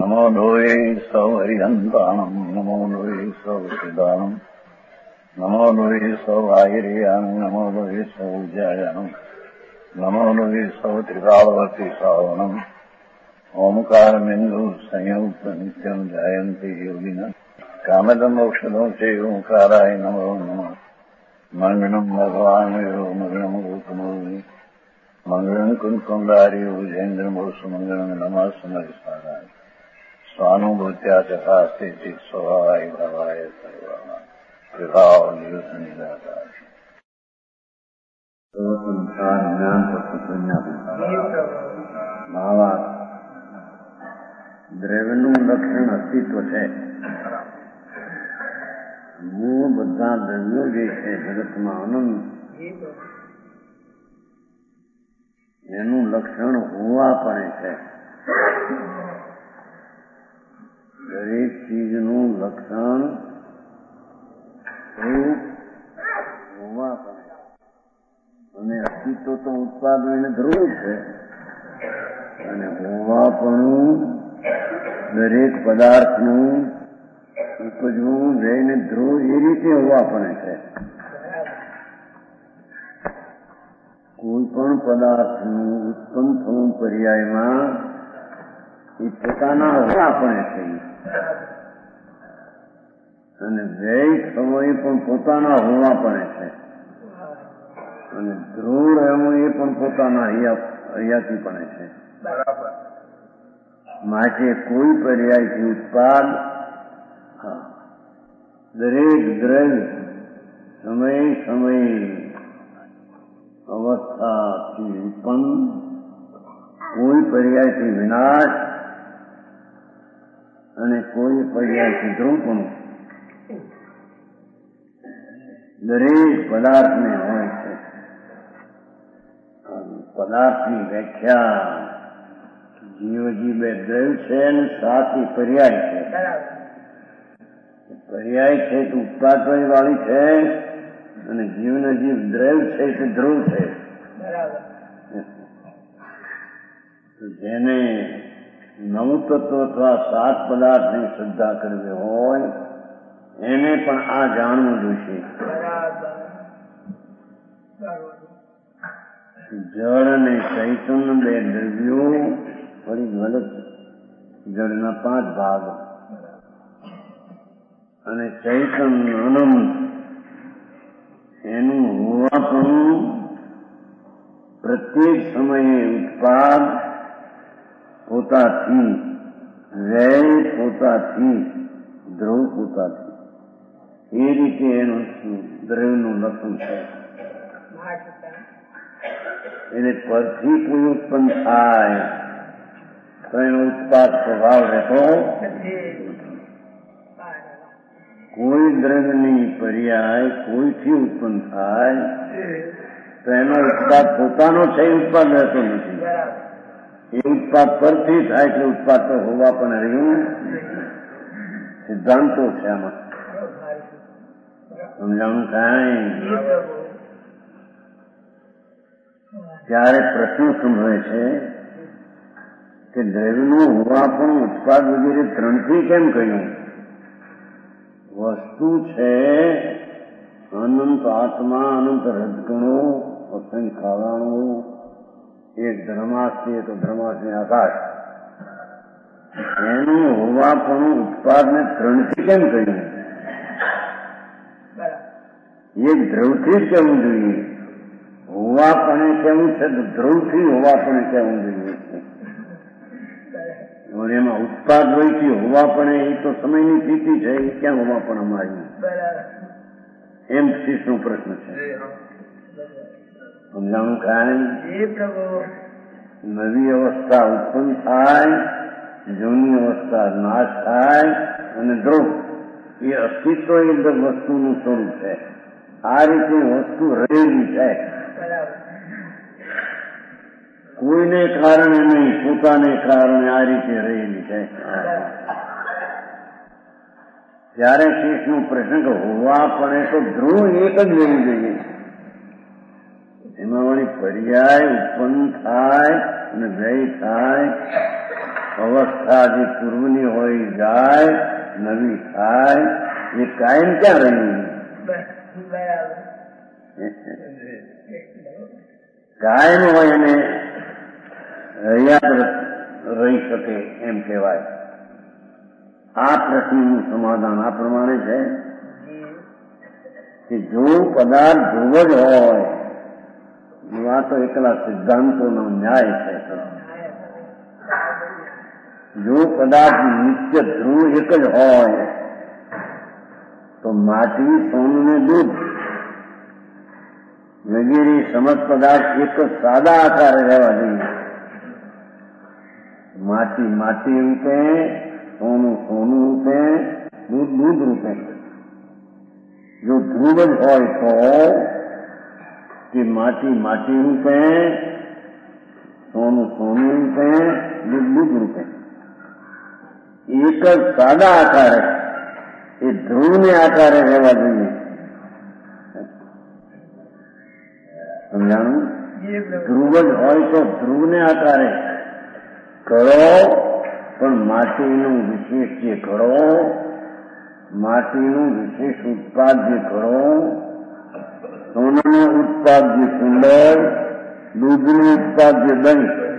નમો લોહે સૌ હરિહંતાણમ નમો લોહે સૌ સિદ્ધાણમ નમો લોહે સૌ આહિર્યાણમ નમો લોહે સૌ જયાણમ નમો લોહે સૌ ત્રિકાળવતી શ્રાવણમ ઓમકારમિંદુ સંયુક્ત નિત્યમ જાયંતી યોગિના કામદમ ઔષધો છે ઓંકારાય નમો નમઃ મંગળમ ભગવાન મંગળમ ગોતમોહિ મંગળમ કુંકુંડારી ઉજેન્દ્રમોષ મંગળમ નમઃ સમરિસારાય સ્વાનુભૂત્યા ચકાસ્તે ચિત સ્વભાવાય ભાવાય સર્વા વિભાવ નિદાતા સંસાર જ્ઞાન ભાવા દ્રવ્યનું લક્ષણ અસ્તિત્વ છે. હું બધા દ્રવ્યો જે છે જગતમાં અનંત એનું લક્ષણ હોવા પડે છે. દરેક ચીજનું લક્ષણ હોવા પડે અને અસ્તિત્વ તો ઉત્પાદન એને ધ્રુવ છે અને હોવા પણ દરેક પદાર્થનું ઉપજવું જઈને ધ્રુવ એ રીતે હોવા પડે છે. કોઈ પણ પદાર્થનું ઉત્પન્ન થવું પર્યાયમાં એ પોતાના હોવા પડે છે અને વ્યય સમય પણ પોતાના હોવા પડે છે અને ધ્રુવ રહેવું એ પણ પોતાના હયાતી પડે છે. માટે કોઈ પર્યાયથી ઉત્પાદ દરેક દ્રવ્ય સમય અવસ્થાથી ઉત્પન્ન કોઈ પર્યાયથી વિનાશ અને કોઈ પર્યાયથી ધ્રુવપણું દરેક પદાર્થને હોય છે. પદાર્થની વ્યાખ્યા જીવજી બે દ્રવ્ય છે અને સાથી પર્યાય છે. પર્યાય છે તો ઉત્પાદન વાળી છે અને જીવને જીવ દ્રવ્ય છે તે ધ્રુવ છે. જેને નવું તત્વ અથવા સાત પદાર્થની શ્રદ્ધા કરવી હોય એને પણ આ જાણવું જોઈશે. જળ અને ચૈતન્ય બે દ્રવ્યો ફરી ગલત. જળના 5 ભાગ અને ચૈતન્ય અનંત એનું હોવાપણું પ્રત્યેક સમયે ઉત્પાદ પોતાથી, વ્યય પોતાથી, ધ્રુવ પોતાથી એ રીતે એનું દ્રવ્યનું લક્ષણ છે. એને પરથી કોઈ ઉત્પન્ન થાય તો એનો ઉત્પાદ સ્વભાવ રહેતો કોઈ દ્રવ્યની પર્યાય કોઈથી ઉત્પન્ન થાય તો એનો ઉત્પાદ પોતાનો છે ઉત્પાદ રહેતો નથી. એ ઉત્પાદ પરથી થાય એટલે ઉત્પાદ તો હોવા પણ રહ્યું. સિદ્ધાંતો છે આમાં સમજાણું કાંઈ. ત્યારે પ્રશ્ન સંભવે છે કે દ્રવ્યનું હોવા પણ ઉત્પાદ વગેરે 3થી કેમ કહ્યું? વસ્તુ છે અનંત આત્મા, અનંત રજગણો, અસંખ્ય ખાવાણું, એક ધર્માસ્તી તો ધર્માસ્તી આકાશ, એનું હોવા પણ ઉત્પાદને 3થી કેમ કહ્યું? એક ધ્રુવથી જ કહેવું જોઈએ. હોવા પણ કેવું છે તો ધ્રુવથી હોવા પણ કહેવું જોઈએ. એમાં ઉત્પાદ વયથી હોવા પણ એ તો સમયની સ્થિતિ છે. એ ક્યાં હોવા પણ અમારી એમ શીશનો પ્રશ્ન છે. સમજાણું કાંઈ. નવી અવસ્થા ઉત્પન્ન થાય, જૂની અવસ્થા નાશ થાય અને ધ્રુવ એ અસ્તિત્વ એ વસ્તુનું સ્વરૂપ છે. આ રીતે વસ્તુ રહેલી છે. કોઈને કારણે નહીં, પોતાને કારણે આ રીતે રહેલી છે. ત્યારે શેષનો પ્રશ્ન કે હોવા પડે તો ધ્રુવ એક જ લેવું જોઈએ. એમાં વળી પર્યાય ઉત્પન્ન થાય અને વ્યય થાય અવસ્થા જે પૂર્વની હોય જાય, નવી થાય, એ કાયમ ક્યાં રહી? કાયમ હોય એને યાદ રહી શકે એમ કહેવાય. આ પ્રશ્નનું સમાધાન આ પ્રમાણે છે કે જો પદાર્થ ધ્રુવ જ હોય, આ તો એકલા સિદ્ધાંતોનો ન્યાય છે. જો પદાર્થ નિત્ય ધ્રુવ એક જ હોય તો માટી, સોનું ને દૂધ વગેરે સમજ પદાર્થ એક જ સાદા આકારે રહેવા જોઈએ. માટી માટી રૂપે, સોનું સોનું રૂપે, દૂધ દૂધ રૂપે. જો ધ્રુવ જ હોય તો કે માટી માટી રૂપે, સોનું સોનું રૂપે, દૂધ દૂધ રૂપે, એક જ સાદા આકારે એ ધ્રુવને આકારે રહેવા જોઈએ. સમજાણું? ધ્રુવ જ હોય તો ધ્રુવને આકારે કરો, પણ માટીનું વિશેષ જે કરો, માટીનું વિશેષ ઉત્પાદ જે કરો, સોનાનું ઉત્પાદ જે કુંડળ, દૂધનું ઉત્પાદ જે દહીં,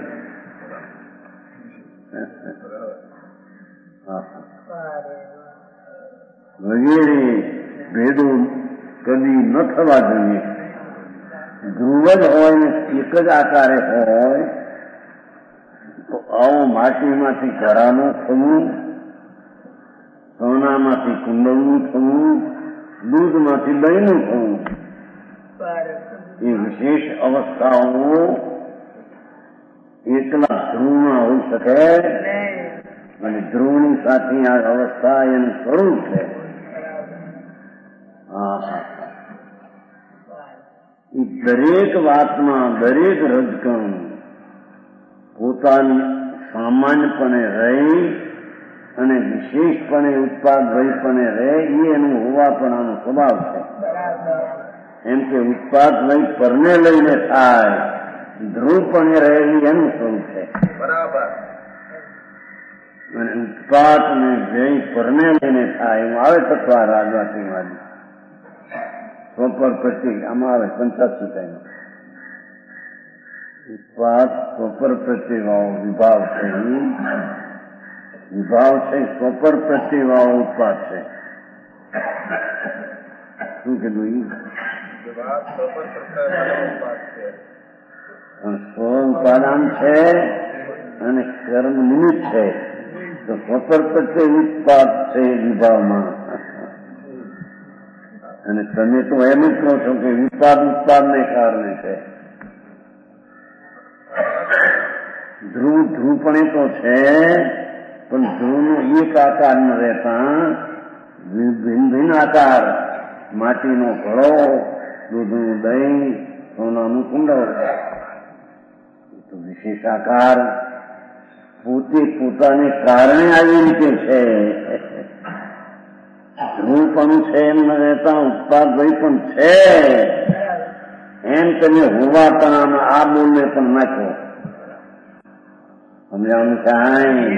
વગેરે ભેદો કદી ન થવા જોઈએ. ધ્રુવ જ હોય ને એક જ આકારે હોય તો આવો માટીમાંથી ઘડાનું થવું, સોનામાંથી કુંડળનું થવું, દૂધમાંથી દહીંનું થવું, એ વિશેષ અવસ્થાઓ એકલા ધ્રુવમાં હોઈ શકે અને ધ્રુવની સાથે આ અવસ્થા એનું સ્વરૂપ છે. એ દરેક વાતમાં, દરેક રજકણ પોતાની સામાન્યપણે રહી અને વિશેષપણે ઉત્પાદ વયપણે રહે, એ એનું હોવાપણાનો સ્વભાવ છે. એમ કે ઉત્પાદ વય પરને લઈને થાય, ધ્રુવપણે રહે, એનું સ્વરૂપ છે. બરાબર. અને ઉત્પાદ ને વ્યય પરને લઈને થાય એમાં આવે તત્વા રાજવાતીવાદી સ્વપર પ્રત્યેક આમાં આવે 85 ઉત્પાદ સ્વપર પ્રત્યેવાળો વિભાવ છે. વિભાવ છે સ્વપર પ્રત્યેવાળો ઉત્પાદ છે. શું કીધું? સ્વ ઉપાદાન છે અને કર્મ નિમિત્ત છે, તો સ્વપર પ્રત્યે ઉત્પાદ છે વિભાવમાં. અને તમે તો એમ જ કહો છો કે ઉત્પાદ ઉત્પાદને કારણે છે. ધ્રુવ ધ્રુવપણે તો છે, પણ ધ્રુવનો એક આકાર ન રહેતા ભિન્ન ભિન્ન આકાર, માટીનો ઘડો, દૂધનું દહીં, સોનાનું કુંડળ, તો વિશેષ આકાર પોતે પોતાને કારણે આવી રીતે છે. ધ્રુવપણું છે એમ ન રહેતા ઉત્પાદ વય પણ છે એમ તમે હોવાપણામાં આ બોલને પણ નાખો. સમજાવવાનું કાંઈ?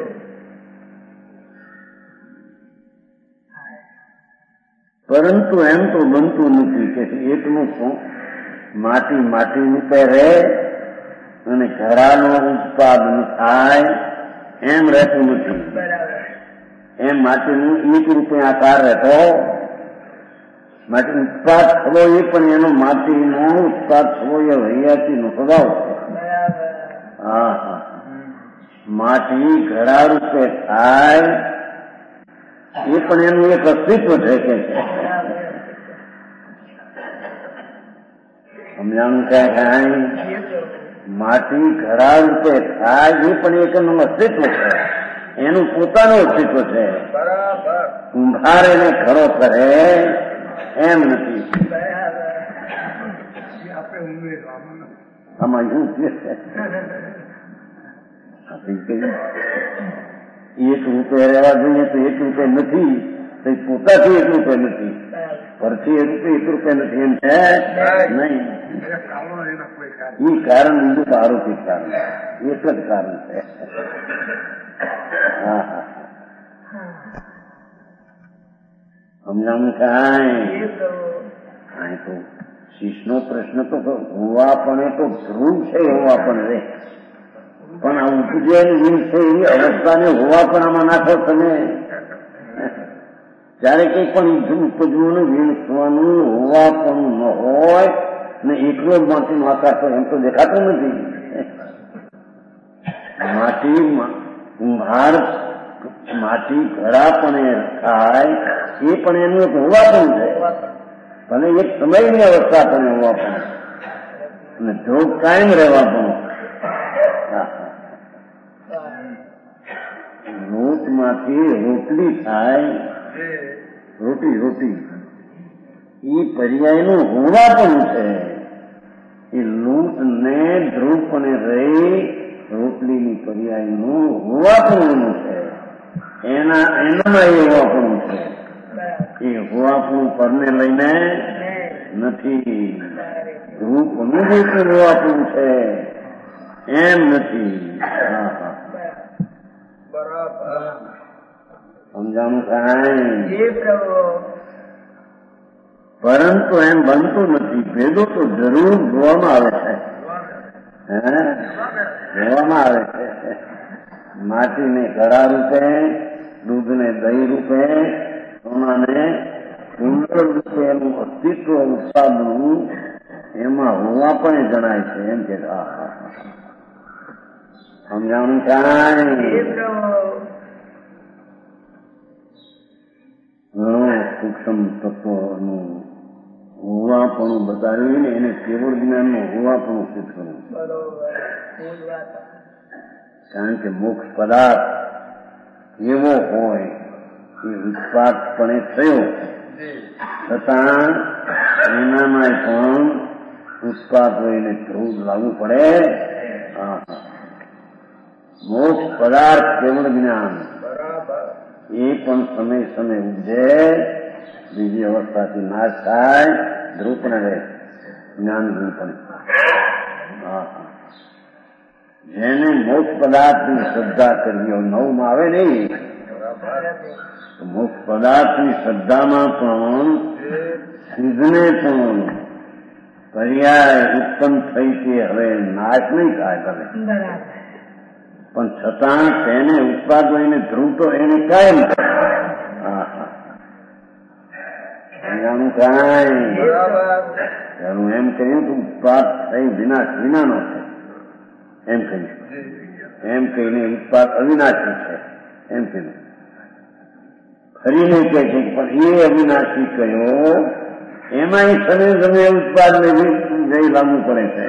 પરંતુ એમ તો બનતું નથી કે એકનું માટી માટી રૂપે રહે અને ઘડાનો ઉત્પાદ થાય એમ રહેતું નથી. એમ માટીનું એક રૂપે આકાર રહેતો, માટી ઉત્પાદ થવો એ પણ એનો માટીનો ઉત્પાદ થવો એ હૈયાતીનો સ્વભાવ છે. હા હા, માટી ઘડા રૂપે થાય એ પણ એનું એક અસ્તિત્વ છે કે સમજાણું કાંઈ? માટી ઘડા રૂપે થાય એ પણ એક એનું અસ્તિત્વ છે, એનું પોતાનું અસ્તિત્વ છે. કુંભાર એને ઘડો કરે એમ નથી. આમાં શું છે? એક રૂપે રહેવા જોઈએ તો એક રૂપે નથી, તો પોતાથી એક રૂપે નથી. પરથી એક રૂપિયા નથી એમ છે નહીં. એ કારણ બીજું તો આરોપિત કારણ, એક જ કારણ છે. હા હા સમજાણું કાંઈ તો શીશનો પ્રશ્ન તો હોવા પણ તો ધ્રુવ છે હોવા પણ રે, પણ આ ઉપજેલ વીર છે એવી અવસ્થાને હોવા પણ આમાં નાખો તમે. જ્યારે કંઈ પણ ઉપજવું ને વીણવાનું હોવા પણ ન હોય ને એકલો જ માટી આકાશ એમ તો દેખાતું નથી. માટી કુંભાર માટી ઘડા પણ થાય એ પણ એનું એક હોવા પણ છે, ભલે એક સમયની અવસ્થા પણ હોવા પણ અને ધ્રુવ કાયમ રહેવા પણ. લોટમાંથી રોટલી થાય, રોટી એ પર્યાયનું હોવા પણ છે. એ લૂંટ ને ધ્રુવ પણ રહી રોટલીની પર્યાયનું હોવા પણ એનું છે. એનામાં એ હોવા પણ છે. એ હોવા પણ પરને લઈને નથી. ધ્રુવ અનુભવ હોવા પણ છે એમ નથી. સમજાણું કાંઈ? પરંતુ એમ બનતું નથી. ભેદો તો જરૂર જોવામાં આવે છે, જોવામાં આવે છે. માટીને ઘડા રૂપે, દૂધને દહીં રૂપે, સોનાને કુંડળ રૂપે એનું અસ્તિત્વ ઉત્પાદન એમાં હોવા પણ જણાય છે. એમ કે સમજાણું કાંઈ? ઘણું સૂક્ષ્મ તત્વનું હોવાપણું બતાવ્યું ને એને કેવળ જ્ઞાનનું હોવાપણું શીખવું. કારણ કે મોક્ષ પદાર્થ એવો હોય એ ઉત્પાદપણે થયો છતાં એનામાં પણ ઉત્પાદ હોઈને ધ્રુવ લાવવું પડે. મોક્ષ પદાર્થ કેવળ જ્ઞાન એ પણ સમય સમય ઉપજે, બીજી અવસ્થાથી નાશ થાય, ધ્રુવ પણ રહે, જ્ઞાન ધ્રુવ પણ. જેને મોક્ષ પદાર્થની શ્રદ્ધા કરવી હોય, નવમાં આવે નહીં, મોક્ષ પદાર્થની શ્રદ્ધામાં પણ સિદ્ધને પણ પર્યાય ઉત્પન્ન થઈ તે હવે નાશ નહીં થાય ભલે, પણ છતાં તેને ઉત્પાદ હોઈને ધ્રુવ તો એને કાયમ. જાણું કાંઈ? હું એમ કહ્યું કે ઉત્પાદ થઈ વિનાશ વિનાનો છે એમ કહ્યું, એમ કહીને ઉત્પાદ અવિનાશી છે એમ કહ્યું. ફરીને કહે છે પણ એ અવિનાશી કહ્યો એમાં સમય સમય ઉત્પાદને જઈ લાવવું પડે છે.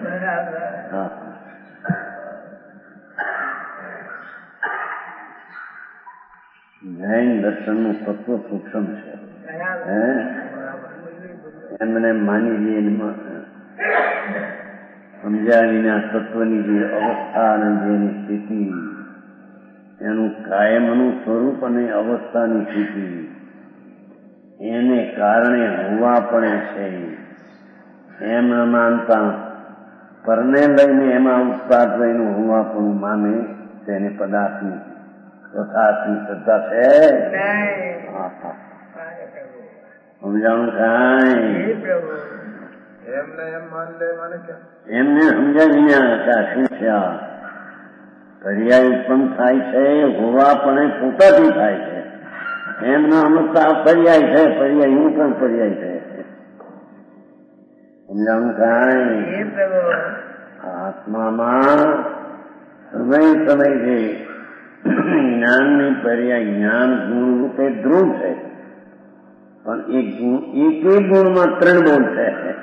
જૈન દર્શનનું તત્વ સૂક્ષ્મ છે. એમને માની લઈએ સમજ્યા વિના તત્વની જે અવસ્થા અને જેની સ્થિતિ, એનું કાયમનું સ્વરૂપ અને અવસ્થાની સ્થિતિ એને કારણે હોવા પડે છે એમ ન માનતા પરને લઈને એમાં ઉત્પાદ લઈને હોવા પણ માને તેને પદાર્થની તથાર્થની શ્રદ્ધા છે. સમજાણું કાંઈ? એમને સમજાય વિના શું છે? પર્યાય ઉત્પન્ન થાય છે હોવા પણ પોતાથી થાય છે એમ ન સમજતા પર્યાય છે, પર્યાય હું પણ પર્યાય છે. સમજાણું કાંઈ? આત્મામાં સમય છે જ્ઞાનની પર્યાય જ્ઞાન ગુણ રૂપે ધ્રુવ છે, પણ એક ગુણમાં ત્રણ ગુણ છે.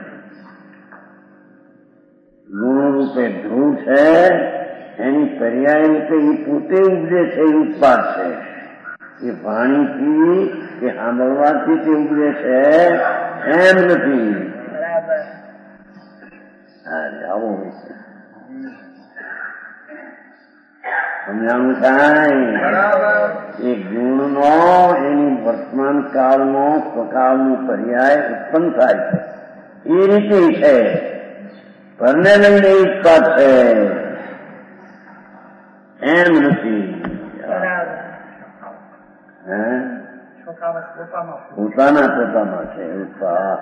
ગુણ રૂપે ધ્રુવ છે, એની પર્યાય રૂપે એ પોતે ઉપજે છે, એ ઉત્પાદ છે. એ વાણીથી કે સાંભળવાથી તે ઉપજે છે એમ નથી. આવો સમજાણું થાય એ ગુણનો એની વર્તમાન કાળનો સ્વકાળનો પર્યાય ઉત્પન્ન થાય છે એ રીતે છે. પરને લઈને ઉત્પાદ છે એમ નથી. પોતાના પોતામાં છે ઉત્પાદ.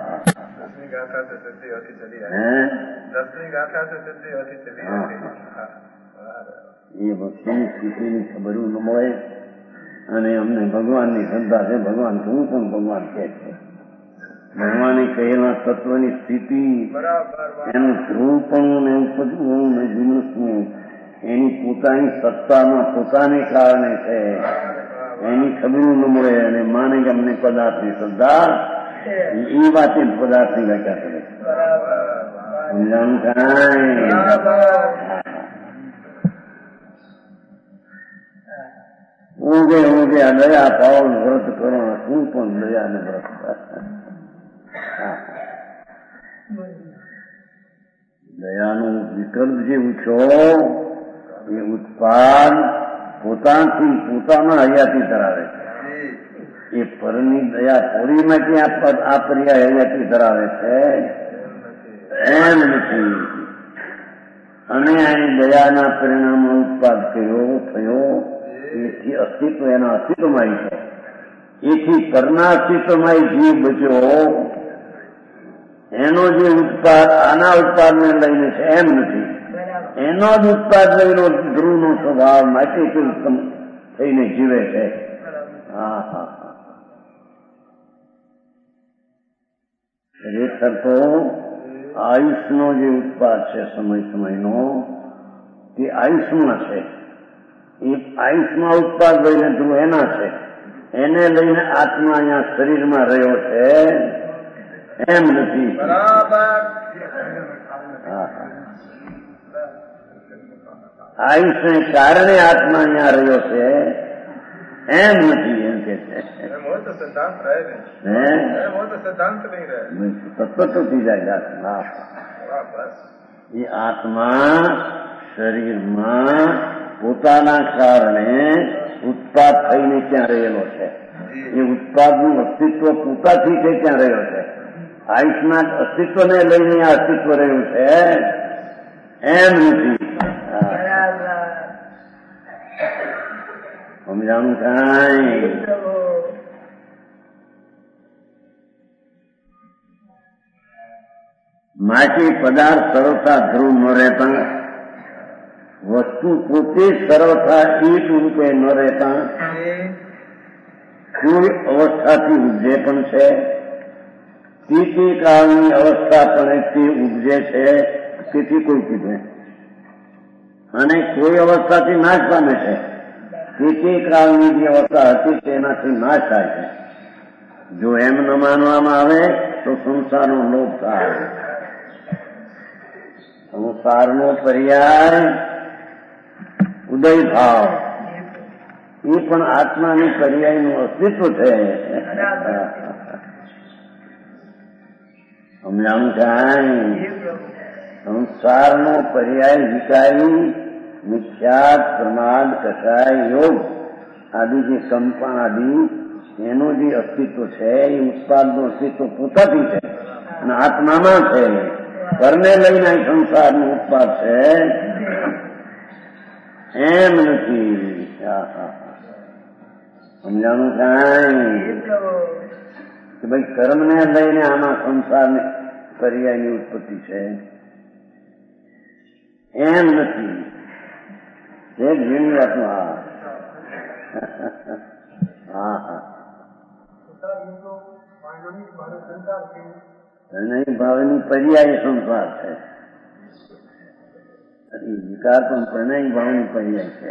એ વસ્તુની સ્થિતિની ખબર ન મળે અને અમને ભગવાનની શ્રદ્ધા છે. ભગવાન શું પણ ભગવાન કે છે ભગવાને કહેલા તત્વની સ્થિતિ એનું ધ્રુવપણું ને ઉપજવું ને વિનુસનું એની પોતાની સત્તામાં પોતાને કારણે છે. એની ખબર ન મળે અને માને કે અમને પદાર્થની શ્રદ્ધા એ વાતે પદાર્થની વ્યાખ્યા કરે છે. સમજાણું થાય. ઊંઘે ઊંઘે આ દયા પાવન વ્રત કરો શું પણ દયાને વ્રત. દયાનો વિકલ્પ જે ઉછો એ ઉત્પાદ પોતાથી પોતાના હયાતી ધરાવે છે. એ પરની દયા પૂરીમાંથી આ પર્યાય હયાતી ધરાવે છે એમ નથી. અને અહીં દયાના પરિણામો ઉત્પાદ થયો એથી અસ્તિત્વ એના અસ્તિત્વમાં છે. એથી પરના અસ્તિત્વમાં જીવ બચ્યો એનો જે ઉત્પાદ આના ઉત્પાદને લઈને છે એમ નથી. એનો જ ઉત્પાદ લઈને ધ્રુવનો સ્વભાવ માટે ઉત્તમ થઈને જીવે છે. હા હા હા. ખરેખર તો આયુષનો જે ઉત્પાદ છે સમય સમયનો તે આયુષમાં છે. એ આયુષમાં ઉત્પાદ લઈને ધ્રુવ એના છે. એને લઈને આત્મા અહીંયા શરીરમાં રહ્યો છે એમ નથી. આયુષને કારણે આત્મા અહીંયા રહ્યો છે એમ નથી. એમ કે છે તત્વ તો થઈ જાય. એ આત્મા શરીરમાં પોતાના કારણે ઉત્પાદ થઈને ત્યાં રહેલો છે. એ ઉત્પાદનું અસ્તિત્વ પોતાથી છે ત્યાં રહ્યો છે. આયુષના અસ્તિત્વને લઈને આ અસ્તિત્વ રહ્યું છે એમ નથી. સમજાણું કાંઈ. માટે પદાર્થ સરળતા ધ્રુવ ન રહેતા વસ્તુ પોતે સરળતા એક રૂપે ન રહેતા કોઈ અવસ્થાથી ઉપજે પણ છે. તે કાળની અવસ્થા પણ તે ઉપજે છે તેથી કોઈ કીધું. અને કોઈ અવસ્થાથી નાશ પામે છે. તે કાળની જે અવસ્થા હતી તેનાથી નાશ થાય છે. જો એમ ન માનવામાં આવે તો સંસારનો લોપ થાય. સંસારનો પર્યાય ઉદય ભાવ એ પણ આત્માની પર્યાયનું અસ્તિત્વ છે. સમજાણું થાય. સંસારનો પર્યાય વિકારી મિથ્યાત પ્રમાદ કસાય યોગ આદિ જે કંપન આદિ એનું જે અસ્તિત્વ છે એ ઉત્પાદનું અસ્તિત્વ પોતાથી છે અને આત્મામાં છે. પરને લઈને સંસારનું ઉત્પાદ છે એમ નથી. સમજાણું કાંઈ કે ભાઈ કર્મને લઈને આમાં સંસારને પર્યાયની ઉત્પત્તિ છે એમ નથી. એક જૂની વાતમાં હા હા પ્રણય ભાવની પર્યાય સંસાર છે. વિકાર પણ પ્રણય ભાવની પર્યાય છે.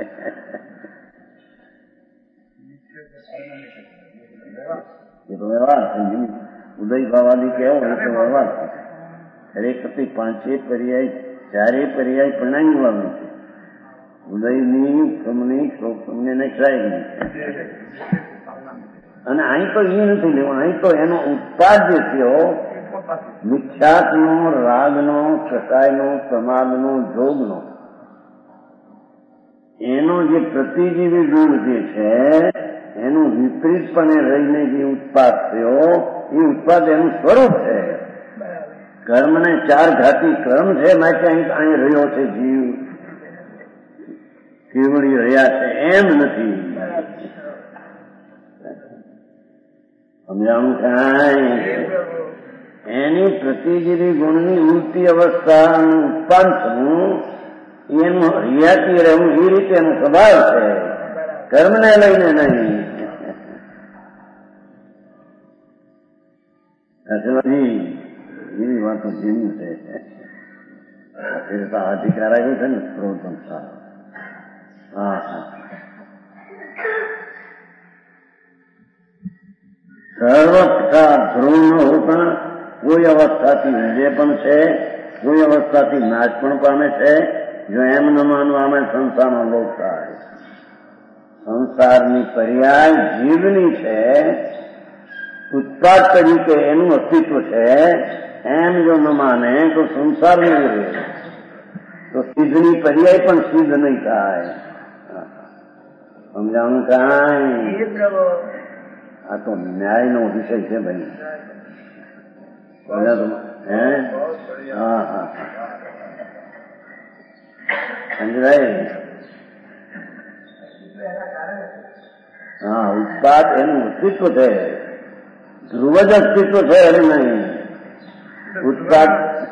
એ તો વ્યવહાર છે. ઉદય ભાવાદી કેવો એ તો વ્યવહાર છે. ખરેખર પાંચે પર્યાય ચારે પર્યાય પ્રણય ભાવની છે. ઉદયની સમની શોકમને નક્ષાયની છે. અને અહીં તો એ નથી લેવું. અહીં તો એનો ઉત્પાદ જે થયો મિથ્યાત્મનો, રાગનો, કસાયનો, પ્રમાદનો, જોગનો એનો જે પ્રતિજીવી ગુણ જે છે એનું વિપરીતપણે રહીને જે ઉત્પાદ થયો એ ઉત્પાદ એનું સ્વરૂપ છે. કર્મને 4 ઘાતી કર્મ છે માટે અહીં રહ્યો છે જીવ, કેવડી રહ્યા છે એમ નથી. સમજાણું કાંઈ? એની પ્રતિજીવી ગુણની ઉલટી અવસ્થાનું ઉત્પાદન થવું એનું હરિયાતી રહેવું એ રીતે એનો સ્વભાવ છે, કર્મને લઈને નહીં. એવી વાતો જેવી છે અધિકાર આવ્યો છે ને પ્રવર્તન સારો. હા હા, સર્વથા ધ્રુવ પણ કોઈ અવસ્થાથી વિજય પણ છે, કોઈ અવસ્થાથી નાશ પણ પામે છે. જો એમ ન માનવામાં સંસારનો લોપ થાય, સંસારની પર્યાય જીવની છે, ઉત્પાદ તરીકે એનું અસ્તિત્વ છે, એમ જો ન માને તો સંસાર નહીં રહે, તો સિદ્ધની પર્યાય પણ સિદ્ધ નહીં થાય. સમજાણું કાંઈ? આ તો ન્યાયનો વિષય છે ભાઈ. હા હા સમજાય? હા, ઉત્પાદ એનું અસ્તિત્વ છે, ધ્રુવ જ અસ્તિત્વ છે એને નહીં. ઉત્પાદ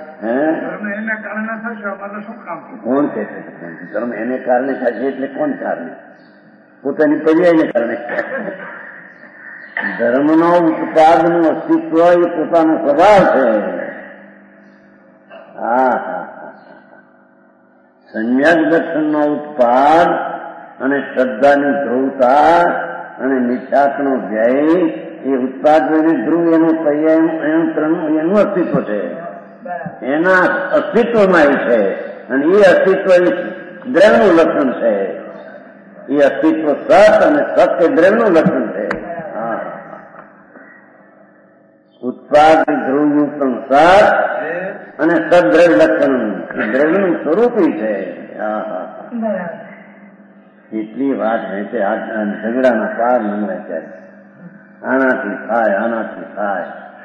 કોણ છે? ધર્મ એને કારણે થશે એટલે કોણ કારણે? પોતાની પર્યાયને કારણે. ધર્મનો ઉત્પાદનું અસ્તિત્વ એ પોતાનો સ્વભાવ છે. હા હા, સમ્યક દર્શનનો ઉત્પાદ અને શ્રદ્ધાની ધ્રુવતા અને મિથ્યાત્વનો વ્યય એ ઉત્પાદ ધ્રુવ એનું એનું અસ્તિત્વ છે, એના અસ્તિત્વમાં એ છે. અને એ અસ્તિત્વ એ દ્રવ્યનું લક્ષણ છે. એ અસ્તિત્વ સત અને સત એ દ્રવ્યનું લક્ષણ છે. ઉત્પાદ ધ્રુવયુક્ત સત અને સદ્રવ્ય લક્ષણ દ્રવ્યનું સ્વરૂપ છે. એટલી વાત છે કે આ ઝઘડાના પાર નમવાય ત્યારે આનાથી થાય આનાથી થાય.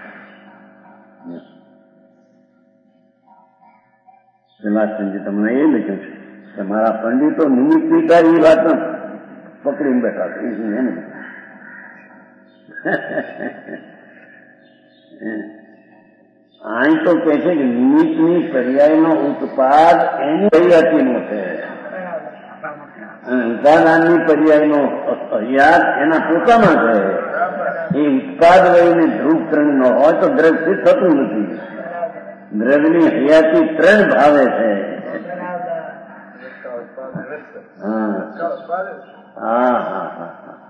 શ્રીમાસજી તમને એ લખ્યું છે કે મારા પંડિતો નિમિત્ત સ્વીકારી એ વાત પકડીને બેઠા છે. અહીં તો કે છે કે નિમિત્તની પર્યાયનો ઉત્પાદ એની હરિયાતીનો છે અને ઉપાદાનની પર્યાયનો હરિયાત એના પોતામાં છે. એ ઉત્પાદ વયને ધ્રુવ ત્રણ નો હોય તો દ્રવ્ય સિદ્ધ થતું નથી. દ્રવ્યની હરિયાતી 3 ભાવે છે. હા હા હા,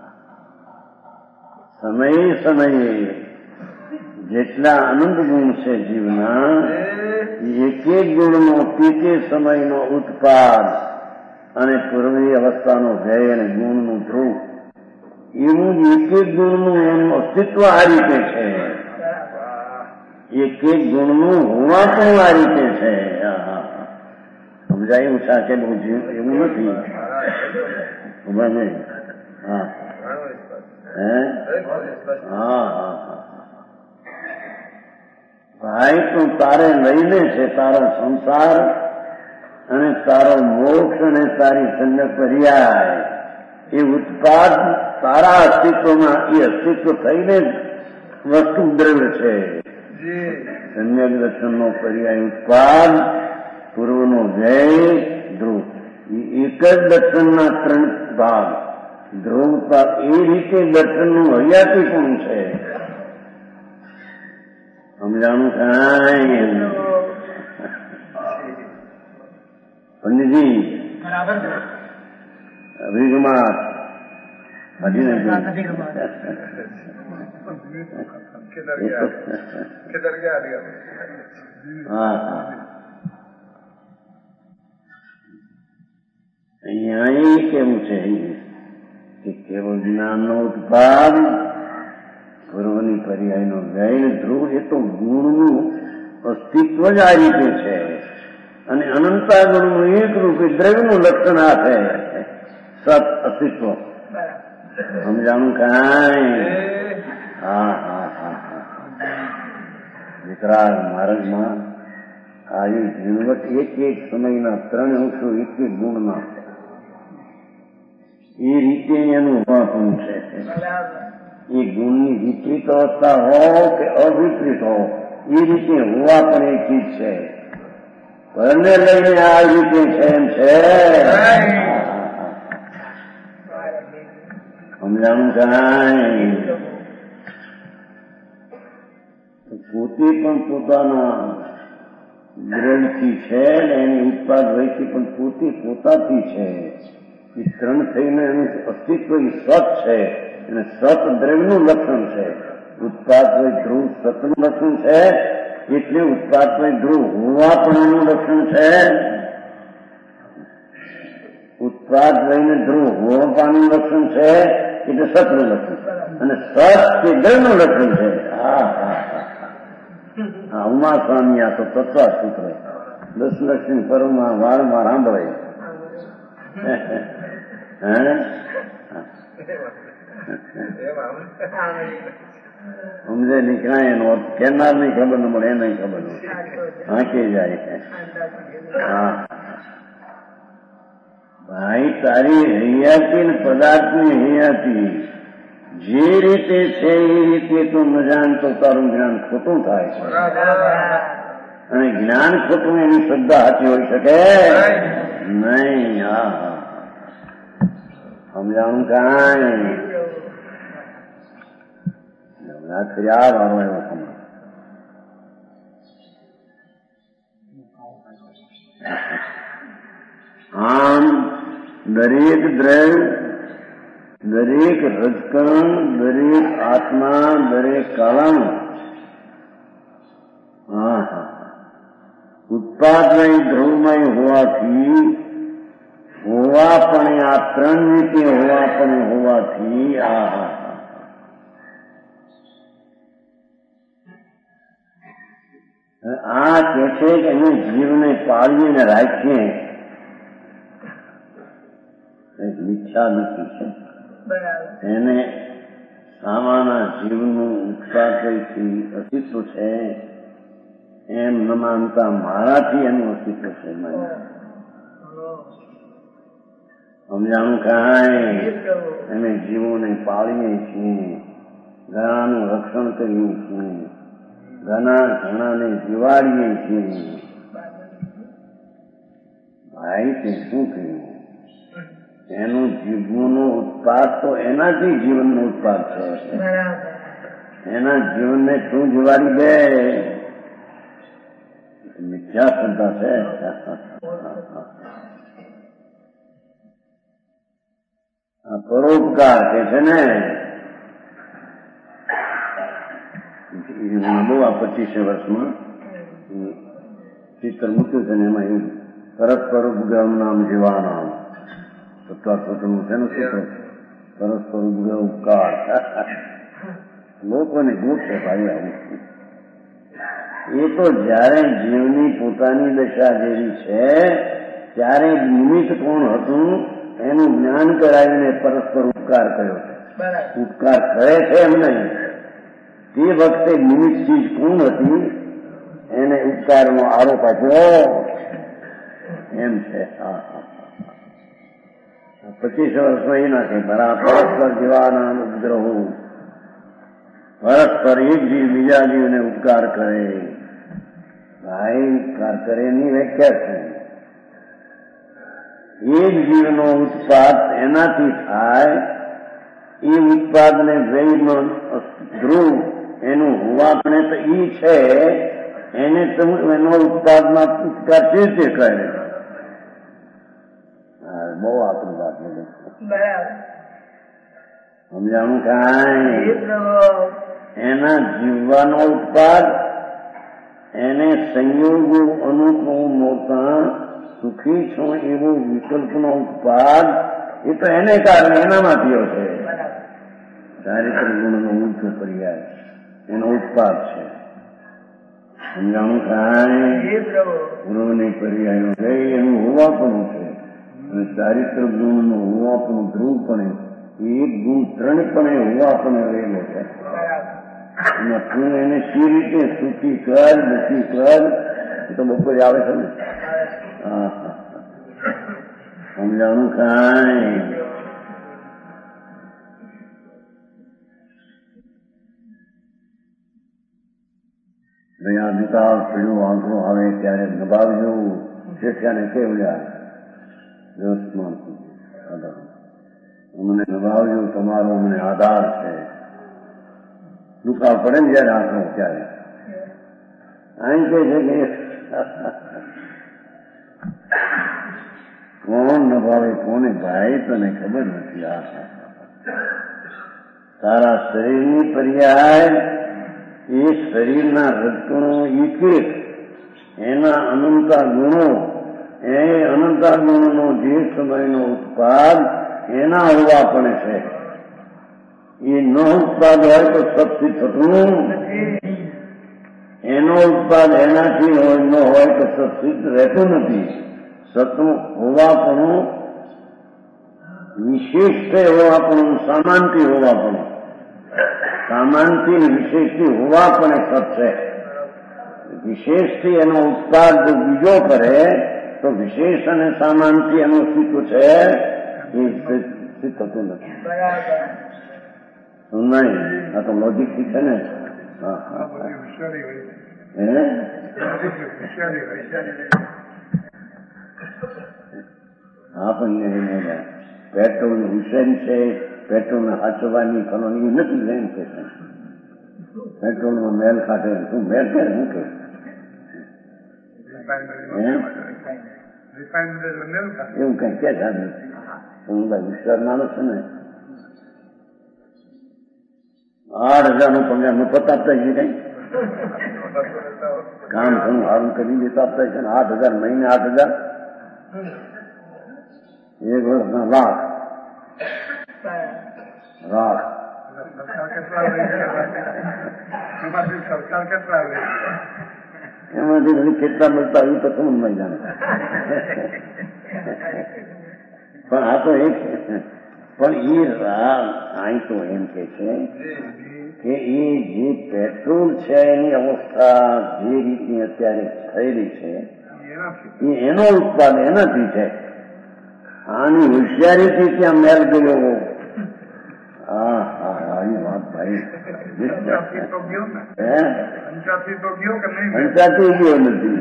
સમયે સમયે જેટલા અનંત ગુણ છે જીવના, એક એક ગુણનો તે સમયનો ઉત્પાદ અને પૂર્વી અવસ્થાનો ભય અને ગુણનું ધ્રુવ એવું એક એક ગુણનું એનું અસ્તિત્વ આ રીતે છે. એક એક ગુણનું હોવા પણ આ રીતે છે. સમજાયું છે કે બહુ એવું નથી. ખબર નહીં? હા હા હા, ભાઈ તું તારે લઈને છે તારો સંસાર અને તારો મોક્ષ અને તારી સંગ પર્યાય. એ ઉત્પાદ તારા અસ્તિત્વમાં એ અસ્તિત્વ થઈને વસ્તુ દ્રવ્ય છે. સમ્યક દર્શનનો પર્યાય ઉત્પાદ, પૂર્વનો વ્યય, ધ્રુવ. એક જ દર્શનના 3 ભાગ. ધ્રુવતા એ રીતે દર્શનનું હરિયાતી પણ છે. સમજાણું કાંઈ? પંડિતજી અભિગમાં અહીંયા કેવું છે કે કેવળ જ્ઞાનનો ઉત્પાદ, પૂર્વની પર્યાયનો વ્યય, ધ્રુવ એ તો ગુણનું અસ્તિત્વ જ આ રીતે છે. અને અનંતા ગુણનું એક રૂપે દ્રવ્યનું લક્ષણ આપે. સત અસ્તિત્વ સમજાણું કાંઈ. હા હા હા હા વિતરાગ માર્ગમાં આવી ઝીણવટ એક સમયના 3 અંશો એક ગુણના એ રીતે એનું પણ છે. એ ગુણની વિપરીત અવસ્થા હો કે અવિપરીત હો એ રીતે હોવા પણ એક ચીજ છે. પરને લઈને આ રીતે છે એમ છે. સમજાણું કાંઈ. પોતે પણ પોતાના દ્રવ્યથી છે ને એની ઉત્પાદ વયથી પણ પોતે પોતાથી છે. એ 3 થઈને એનું અસ્તિત્વ એ સત છે અને સત દ્રવ્યનું લક્ષણ છે. ઉત્પાદ વય ધ્રુવ સતનું લક્ષણ છે એટલે ઉત્પાદ વય ધ્રુવ હોવા પણ એનું લક્ષણ છે. ઉત્પાદ વયને ધ્રુવ હોવાનું લક્ષણ છે એટલે સતનું લક્ષણ અને સત એ દ્રવ્યનું લક્ષણ છે. હા હા હા ઉમા સ્વામી આ તો તત્વ સૂત્ર 10 લક્ષની પરમાં વારંવાર સાંભળાય. સમજે નીકળાય એનો કેનાર ની ખબર ન મળે એને ખબર ન હાંકી જાય. હા ભાઈ તારી હૈયાતી ને પદાર્થની હૈયાતી જે રીતે છે એ રીતે તું ન જાણતો તારું જ્ઞાન ખોટું થાય છે. અને જ્ઞાન ખોટું એની શ્રદ્ધા સાચી હોઈ શકે નહીં. હા હા સમજાણું કાંઈ. આ વાળો એવો સમજ આમ દરેક દ્રવ્ય દરેક રજકણ દરેક આત્મા દરેક કાળાનું હા હા ઉત્પાદમય ધ્રુવમય હોવાથી હોવા પણ આ 3 રીતે હોવા પણ હોવાથી આ હા આ કે છે કે અમે જીવને પાળીને રાખીએ ઈચ્છા નથી છે. એને સામાના જીવનું ઉત્પાદથી અસ્તિત્વ છે એમ ન માનતા મારાથી એનું અસ્તિત્વ છે. સમજાણું કાંઈ. અમે જીવોને પાળીએ છીએ, ઘણાનું રક્ષણ કરીએ છીએ, ઘણાને જીવાડીએ છીએ. ભાઈ તે શું કહ્યું? એનું જીવનનો ઉત્પાદ તો એનાથી જીવનનો ઉત્પાદ છે. એના જીવનને શું જીવાડી દે? મિથ્યા શ્રદ્ધા છે. આ પરોપકાર કે છે ને બહુ આ 25 વર્ષમાં ચિત્ર મૂક્યું છે ને એમાં એવું પરસ્પર ઉપગ્રહ નામ જીવાનામ તત્વનું છે ને સૂત્ર પરસ્પર ઉપગ્રહ ઉપકાર લોકોને ગુટ છે ભાઈ. આવું એ તો જયારે જીવની પોતાની દશા જેવી છે ત્યારે નિમિત્ત કોણ હતું એનું જ્ઞાન કરાવીને પરસ્પર ઉપકાર કર્યો છે. ઉપકાર કરે છે એમ નહીં, તે વખતે નિમિત્ત ચીજ કોણ હતી એને ઉપકારનો આરોપ આપ્યો એમ છે. 25 વર્ષમાં એ નથી પરસ્પર જીવાના ઉપગ્રહો પરસ્પર એક જીવ બીજા જીવને ઉપકાર કરે. ભાઈ ઉપકાર કરે એની વ્યાખ્યા છે એક જીવનો ઉત્પાદ એનાથી થાય એ ઉત્પાદને વૈનો ધ્રુવ એનું હોવાપણે તો ઈ છે એને એનો ઉત્પાદમાં ઉપકાર તે કરે. બહુ આપણી વાત નથી. સમજાણું કાંઈ. એના જીવવાનો ઉત્પાદ એને સંયોગો અનુકૂળ મોટા સુખી છો એવો વિકલ્પનો ઉત્પાદ એ તો એને કારણે એનામાં થયો છે. ચારિત્ર ગુણનો ઊંચો પર્યાય એનો ઉત્પાદ છે. સમજાણું કાંઈ. ગુરુની પર્યાયનો ગઈ એનું હોવા પણ છે ચારિત્ર ગુણનું હોવાપણું ધ્રુવપણે એક ગુણ ત્રણપણે હોવાપણે રહેલો છે. અને તું એને સી રીતે સુખી કર દુઃખી કર એ તો બપોરે આવે છે ને. હા સમજાણું કાંઈ અહીંયા દુકાળ પીળું આંકડું આવે ત્યારે દબાવજો. શિષ્યાને કેવડ્યા વ્યવસ્થમાં અમને દબાવજો, તમારો અમને આધાર છે. દુકાળ પડે ને જયારે આંકડો ત્યારે અહીં કે છે કે કોણ નભાવે કોને ભાઈ તને ખબર નથી. તારા શરીરની પર્યાય એ શરીરના રજકણો એક એના અનંતા ગુણો એ અનંતા ગુણોનો જે સમયનો ઉત્પાદ એના હોવા પણ છે. એ ન ઉત્પાદ હોય તો સતથી થતું એનો ઉત્પાદ એનાથી હોય ન હોય તો સત્સિદ્ધ રહેતું નથી. સતનું હોવાપણું વિશેષથી હોવાપણું સામાનથી હોવાપણું સામાનથી વિશેષથી હોવા પણ સત છે. વિશેષથી એનો ઉત્પાદ જો બીજો કરે તો વિશેષ અને સામાનથી એનું સ્થિત્વ છે એ સિદ્ધ થતું નથી. નહીં આ તો લોજિકથી છે ને. હા પણ પેટ્રોલ હુસેન છે, પેટ્રોલને હાચવાની કરવાની નથી એમ કે છે. પેટ્રોલમાં મેલ કાઢે શું મેલ કે શું કે એવું કઈ કે હું વિસ્તાર નાનો છે ને 8,000 નું પગાર મફત આપતા છે. કઈ કામ ઘણું સારું કરી દેતા આપતા છે ને 8,000 મહિને 8,000 એક વર્ષના લાખ એમાંથી કેટલા મળતા આવ્યું તો સમજ નહીં જાણે. પણ આ તો એક પણ એ અહીં તો એમ કે છે કે એ જે પેટ્રોલ છે એની અવસ્થા જે રીતની અત્યારે થયેલી છે એ એનો ઉત્પાદ એનાથી છે. આની હોશિયારીથી ત્યાં મેળ ગયો. હા હા આવી વાત ભાઈ પંચાતી ગયો નથી.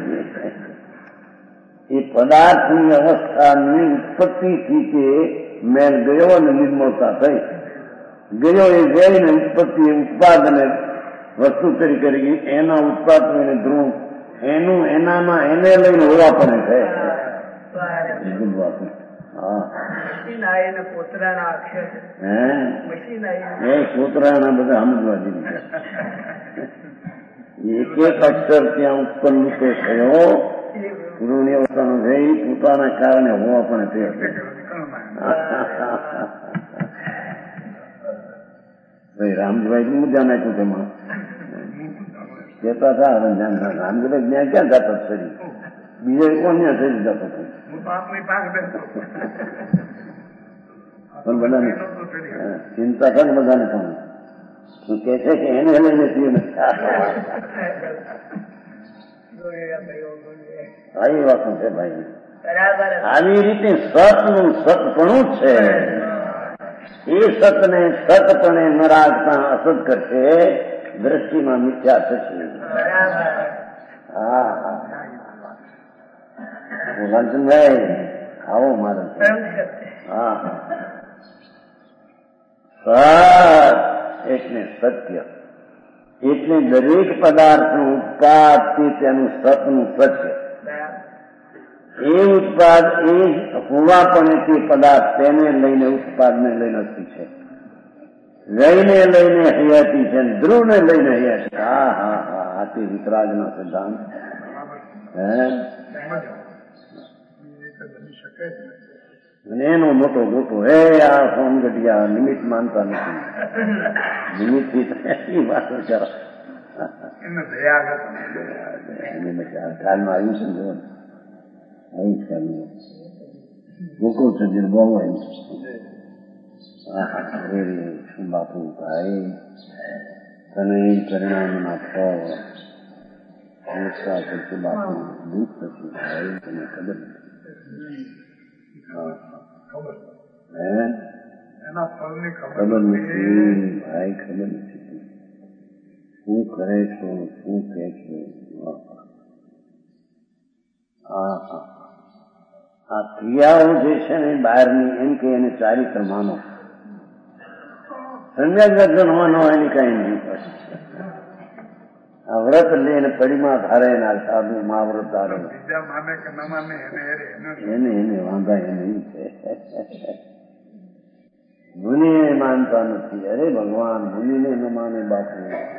એ પદાર્થની અવસ્થાની ઉત્પત્તિથી તે મેળ ગયો અને નિર્મળતા થઈ ગયો. એ જઈને ઉત્પત્તિ ઉત્પાદને વસ્તુ તરીકે કરી એના ઉત્પાદ એને ધ્રુવ એનું એનામાં એને લઈને હોવા પણ છે. કોતરાના બધા સમજવા જેવી એક એક અક્ષર ત્યાં ઉત્પન્ન તો થયો પૂર્વની અવસ્થાનો થઈ પોતાના કારણે હોવા પણ થયો. ભાઈ રામજીભાઈ નું ધ્યાન આપ્યું તેમાં કેતા હતા રામજીભાઈ ત્યાં ક્યાં જતા શરીર બીજો કોણ ત્યાં શરીર જતો હતો. પણ બધાને ચિંતા થાય ને બધાને પણ શું કે છે કે એને લઈને પીએ આવી વાત છે ભાઈ. આવી રીતે સતનું સતપણું છે. એ સતને સતપણે ન રાખતા અસત કરશે દ્રષ્ટિમાં મિથ્યા થશે. હા લાલચંદભાઈ આવો મારે. હા સત એટલે સત્ય એટલે દરેક પદાર્થનું ઉત્પાદ તે તેનું સતનું સત્ય. એ ઉત્પાદ એ હોવા પણ તે પદાર્થ તેને લઈને ઉત્પાદને લઈને અસ્તી છે. લઈને હયાતી છે ધ્રુવને લઈને હયાતી. હા હા હા આ તે વિતરાગનો સિદ્ધાંત. અને એનો મોટો મોટો આ સોમગઢિયા નિમિત્ત માનતા નથી. નિમિત્ત વાત વિચારો ખ્યાલમાં આવ્યું છે ને અહીં ખ્યાલ ગોકુળ સજીર બહુ શું બાપુ ભાઈ તને પરિણામના ફળ બાપુ દુઃખ થતું ભાઈ તને ખબર ખબર નથી ભાઈ ખબર નથી શું કરે છો શું કહે છે આ ક્રિયાઓ જે છે ને બહારની એમ કે એને ચારિત્ર માનો સમ્યક દર્શન માનો એની કઈ નહીં પડે આ વ્રત લઈને પડીમાં ધારે ના સાધુ મહાવ્રત ધારે એને વાંધા એ નહીં છે મુનિ માનતા નથી અરે ભગવાન મુનિને ન માને બાપુ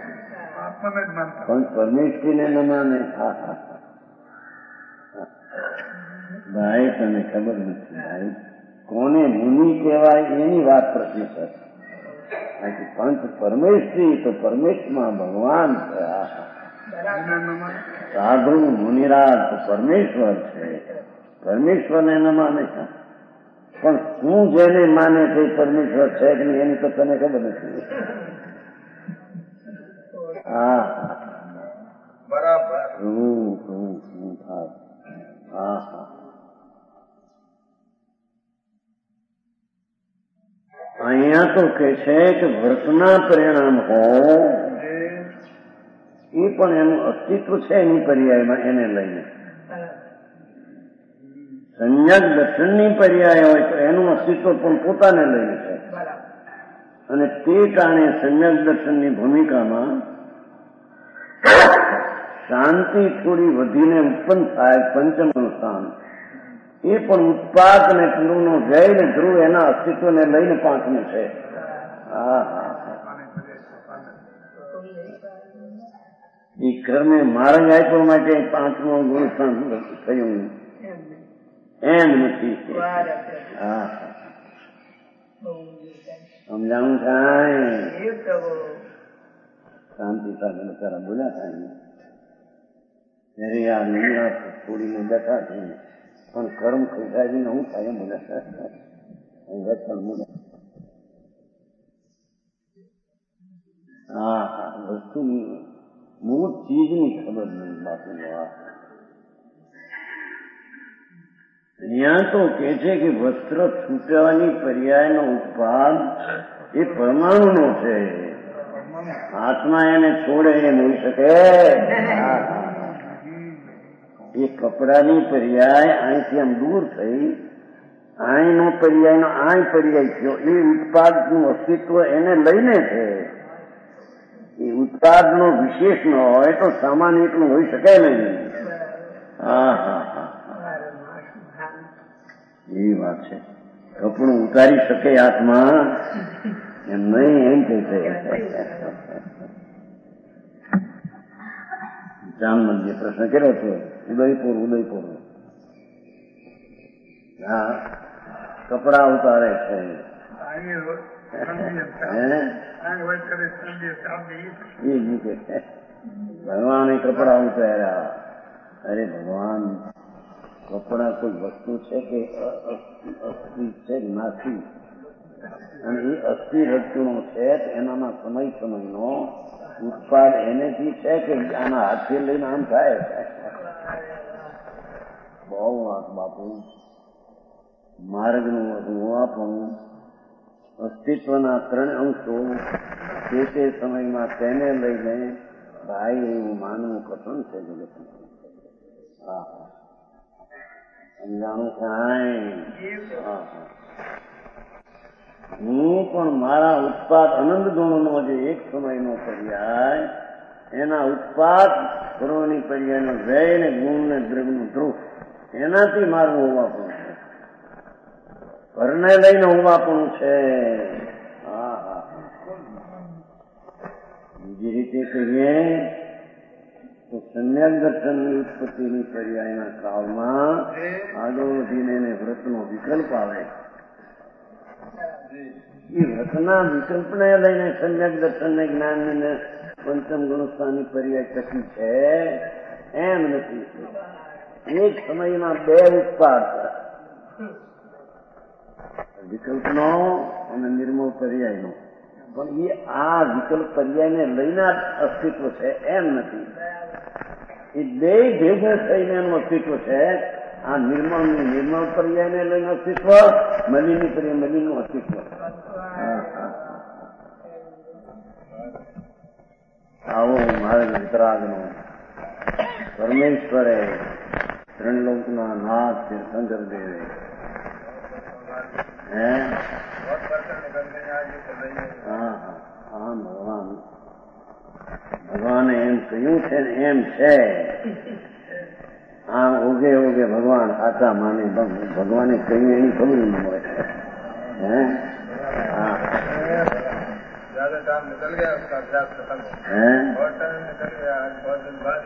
પણ પરમેશ્વરીને ન માને ભાઈ તને ખબર નથી ભાઈ કોને મુનિ કહેવાય એની વાત પ્રતિ છે પંચ પરમેશ્વરી તો પરમેશ્વરમાં ભગવાન છે સાધુ મુનિરાજ તો પરમેશ્વર છે પરમેશ્વરને ન માને પણ શું જેને માને તે પરમેશ્વર છે કે નહીં એની તો તને ખબર નથી હા બરાબર શું થાય હા હા અહીંયા તો કે છે કે વ્રતના પરિણામ હો એ પણ એનું અસ્તિત્વ છે એની પર્યાયમાં એને લઈને સંયક દર્શનની પર્યાય હોય તો એનું અસ્તિત્વ પણ પોતાને લઈને છે અને તે કારણે સંયક દર્શનની ભૂમિકામાં શાંતિ થોડી વધીને ઉત્પન્ન થાય પંચમનું સ્થાન એ પણ ઉત્પાદ અને પૂર્વનો જય ને ધ્રુવ એના અસ્તિત્વને લઈને પાંચમું છે એ કર્મે માર્ગ આપ્યો માટે પાંચમું ગુણસ્થાન થયું એમ નથી સમજાવું થાય શાંતિ સાથે બચારા બોલ્યા થાય ત્યારે આ નિરાશ છોડીને બેઠા છે પણ કર્મ ખોટાવીને હું થાય એમ બોલ્યા વસ્તુની મૂળ ચીજની ખબર નહીં બાપુ અહીંયા તો કે છે કે વસ્ત્ર છૂટવાની પર્યાયનો ઉત્પાદ એ પરમાણુનો છે હાથમાં એને છોડે એ નહીં શકે એ કપડાની પર્યાય અહીંથી આમ દૂર થઈ અહીંનો પર્યાયનો અહીં પર્યાય થયો એ ઉત્પાદનું અસ્તિત્વ એને લઈને છે એ ઉત્પાદનો વિશેષ ન હોય તો સામાન્ય એકલું હોઈ શકે નહીં એવી વાત છે કપડું ઉતારી શકે હાથમાં એમ નહીં એમ કહે છે જામનંદીએ પ્રશ્ન કર્યો હતો ઉદયપુર હા કપડા ઉતારે છે ભગવાને કપડા ઉતાર્યા અરે ભગવાન કપડા કોઈ વસ્તુ છે કે અસ્થિ છે નાસી અને એ અસ્થિ રજ્જુનો છે એનામાં સમયનો ઉત્પાદ એનેથી છે કે આના હાથથી લઈને આમ થાય બહુ વાત બાપુ માર્ગનું હોવાપણું અસ્તિત્વના 3 અંશો તે સમયમાં તેને લઈને ભાઈ એવું માનવું કઠણ છે જગત સમજાણું કાંઈ હું પણ મારા ઉત્પાદ આનંદ ગુણનો જે એક સમયનો પર્યાય એના ઉત્પાદ ગુણોની પર્યાયનો જય ને ગુણ ને દ્રવ્યનું ધ્રુવ એનાથી મારું હોવાપણું છે ઘરને લઈને હોવાપણું છે બીજી રીતે કહીએ તો સમ્યક દર્શનની ઉત્પત્તિની પર્યાયના કાળમાં આગળ વધીને એને વ્રતનો વિકલ્પ આવે એ વ્રતના વિકલ્પને લઈને સમ્યક દર્શનને જ્ઞાનને પંચમ ગુણસ્થાનની પર્યાય ટકી છે એમ નથી એક સમયમાં 2 ઉત્પાદ વિકલ્પનો અને નિર્મળ પર્યાયનો. પણ એ આ વિકલ્પ પર્યાયને લઈને અસ્તિત્વ છે એમ નથી. એ બે ભેગું થઈને એનું અસ્તિત્વ છે. આ નિર્મળ પર્યાયને લઈને અસ્તિત્વ, મલિની પર્યાય મલિનનું અસ્તિત્વ. આવો માર્ગ વિતરાગનો પરમેશ્વરે ત્રણલોકના નાથ તીર્થંકર દેવે ભગવાને એમ કહ્યું છે ને એમ છે. આમ ઓગે ભગવાન સાચા માને ભગવાને કહ્યું એની ખબર ન મળે. ज्यादा टाइम निकल गया, उसका अभ्यास खत्म हो गया। बहुत टाइम निकल गया, आज बहुत दिन बाद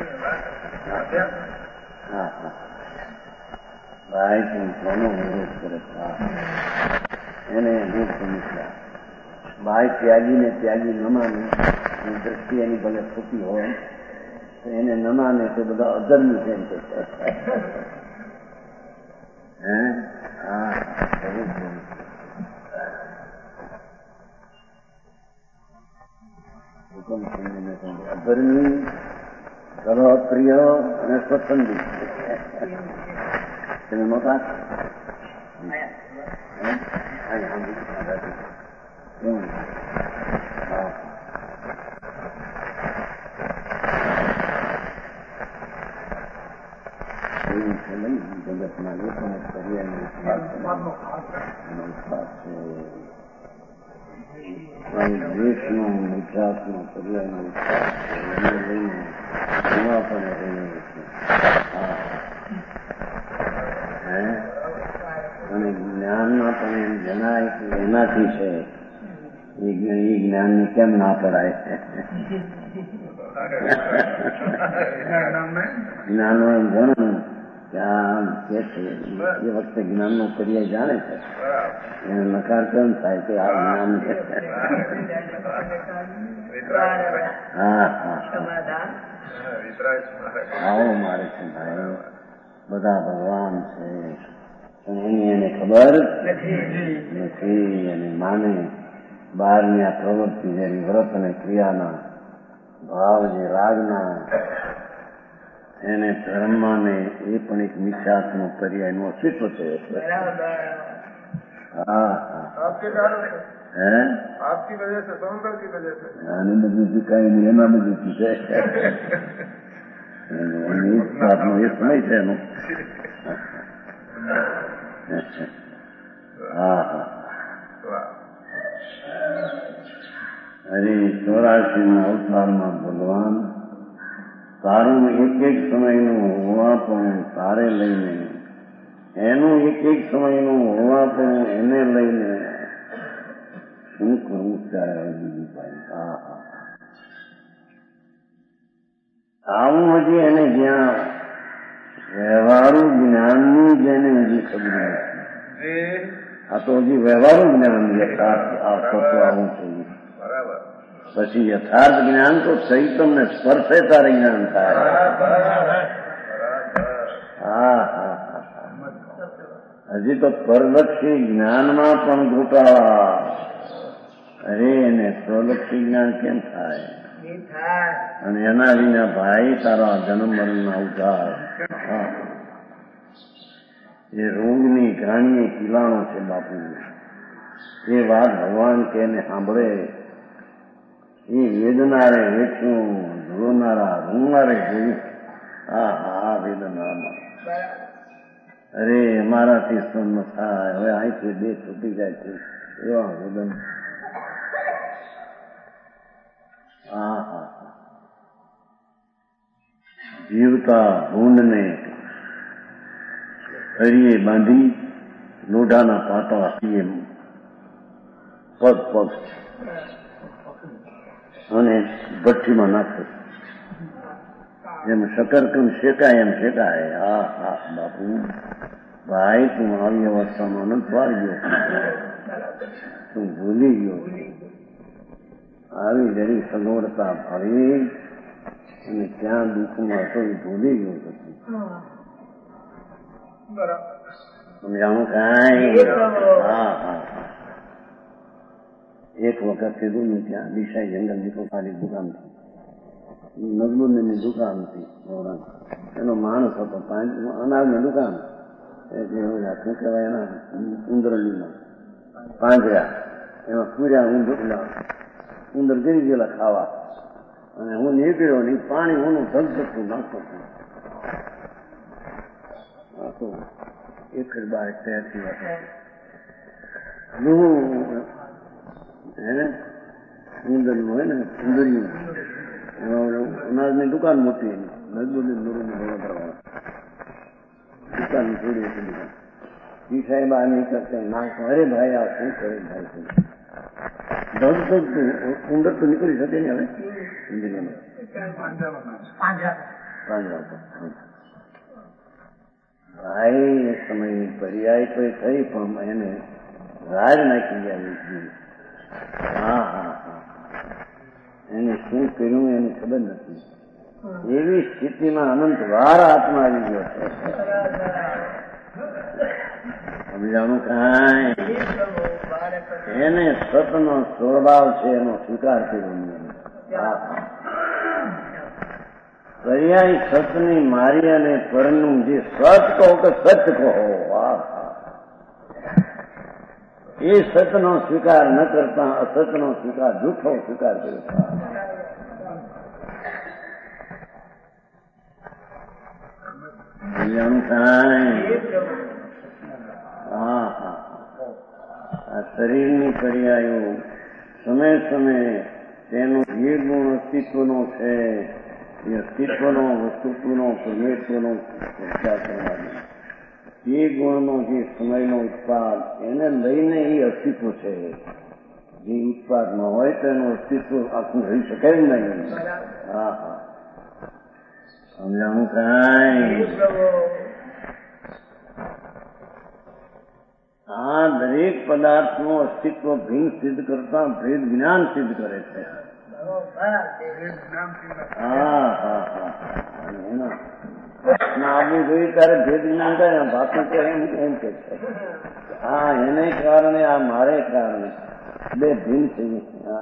ભાઈ તું કોનો વિરોધ કરે? એને દુઃખ સમસ્યા. ભાઈ ત્યાગી ન માને, દ્રષ્ટિ એની ભલે ખોટી હોય તો એને ન માને તો બધા અધર્મી છે એમ કે અધર્મી, પ્રિય અને સ્વચ્છંદી. તમે મોટા જગતના લોકોને દેશનો ગુજરાતનો પર્યાયનો વિકાસ લઈને એવા પણ રહીએ છીએ. અને જ્ઞાનમાં પણ એમ જણાય કે એનાથી છે. એ જ્ઞાનને કેમ ના કરાય? જ્ઞાનનો એમ જણાવું કે આમ કે છે એ વખતે જ્ઞાનનો પર્યાય જાણે છે. એને નકાર કેમ થાય કે આ જ્ઞાન છે? આવો મારે છે ભાઈ, બધા ભગવાન છે પણ એની એને ખબર નથી. અને માને બહારની આ પ્રવૃત્તિ જેની વ્રત અને ક્રિયાના ભાવ જે રાગના એને ધર્મમાં ને એ પણ એક મિથ્યાત્મ પર્યાયનું અસ્તિત્વ છે. आपकी वजह से, सौंदर्य की वजह से આની બધું કઈ નહીં, એમાં બધું છે. એ સમય છે એનો. અરે 84 અવતારમાં ભગવાન તારું એક સમયનું હોવા પણ તારે લઈને, એનું એક સમયનું હોવા પણ એને લઈને શું કરવું ત્યારે બીજું ભાઈ? આવું હજી એને જ્યાં વ્યવહારુ જ્ઞાનની જેને હજી ખબર નથી. આ તો હજી વ્યવહારુ જ્ઞાન યથાર્થ આવતો આવું થયું. પછી યથાર્થ જ્ઞાન તો ચૈતન્ય સ્પર્શે તારે જ્ઞાન થાય. હજી તો પરલક્ષી જ્ઞાનમાં પણ ઘોટાળા. અરે એને સ્વલક્ષી જ્ઞાન કેમ થાય? અને એના વિના ભાઈ તારા જન્મ મરણના ઉધાર. એ રોગની ઘાણીએ કિલાણો છે બાપુ. એ વાત ભગવાન કે એને સાંભળે. એ વેદનારે વેચવું, ધોનારા રૂંગારે જોયું. હા વેદનામાં અરે અમારાથી સન્ન થાય. હવે અહીંથી બે છૂટી જાય છે એવા વેદન. જીવતા ભૂંડને હરિએ બાંધી લોઢાના પાટા આપીએ પગ અને ભઠ્ઠીમાં નાખે. જેમ શકરકંદ શેકાય એમ શેકાય. બાપુ ભાઈ તું આવી અવસ્થામાં નથી વાળ્યો, તું ભૂલી ગયો. આવી જરી સગવડતા ભાવી અને ક્યાં દુઃખમાં હતો એ ભૂલી ગયો. પછી સમજાણું કાંઈ? હા હા. એક વખત કીધું ને ત્યાં દિશાઈ જંગલ દીકરો ખાલી દુકાન હતી, મજબૂરની દુકાન હતી, એનો માણસ હતો, અનાજની દુકાન, શું કહેવાય એના ઉંદરડીમાં પાંજરા, એમાં પૂર્યા ઉંદર ગરી ગયેલા ખાવા, અને હું નીકળ્યો ને પાણી હું ધગધગતું નાખતો હતો. એક જ બાર ત્યાંથી ઉંદરનું હોય ને ઉંદરિયું, અનાજની દુકાન મોટી મજબૂરી દુકાન થોડી હતી દુકાન. ઈ સાહેબ આ નહીં કરતા નાખો, અરે ભાઈ આ શું કરે ભાઈ, ધગધગતું ઉંદર તો નીકળી શકે ને હવે ભાઈ એ સમયની પર્યાય કોઈ થઈ પણ એને રાજ નાખી જાય. હા હા હા, એને શું કર્યું એની ખબર નથી. એવી સ્થિતિમાં અનંત વાર આત્મા આવી ગયો છે. સમજાણું કાંઈ? એને સતનો સ્વભાવ છે એનો સ્વીકાર કર્યો નહીં. પર્યાય સતની મારી અને પરનું જે સત કહો કે સચ કહો, એ સતનો સ્વીકાર ન કરતા અસતનો સ્વીકાર, જૂઠો સ્વીકાર કર્યો. હા હા, આ શરીરની પર્યાયો સમય સમયે તેનો જે ગુણ અસ્તિત્વનો છે એ અસ્તિત્વનો, વસ્તુત્વનો, પરમેશ્વરનો વિચાર કરવાનો, એ ગુણનો જે સમયનો ઉત્પાદ એને લઈને એ અસ્તિત્વ છે. જે ઉત્પાદ ન હોય તો એનું અસ્તિત્વ આખું રહી શકે જ નહીં. હા હા, સમજાણું કાંઈ? આ દરેક પદાર્થનું અસ્તિત્વ ભિન્ન સિદ્ધ કરતા ભેદ જ્ઞાન સિદ્ધ કરે છે. હા હા હા, આવવું જોઈએ ત્યારે ભેદ જ્ઞાન થાય. ભાષણ કે એમ કે છે હા એને કારણે આ મારે કારણે બે ભિન્ન થઈ.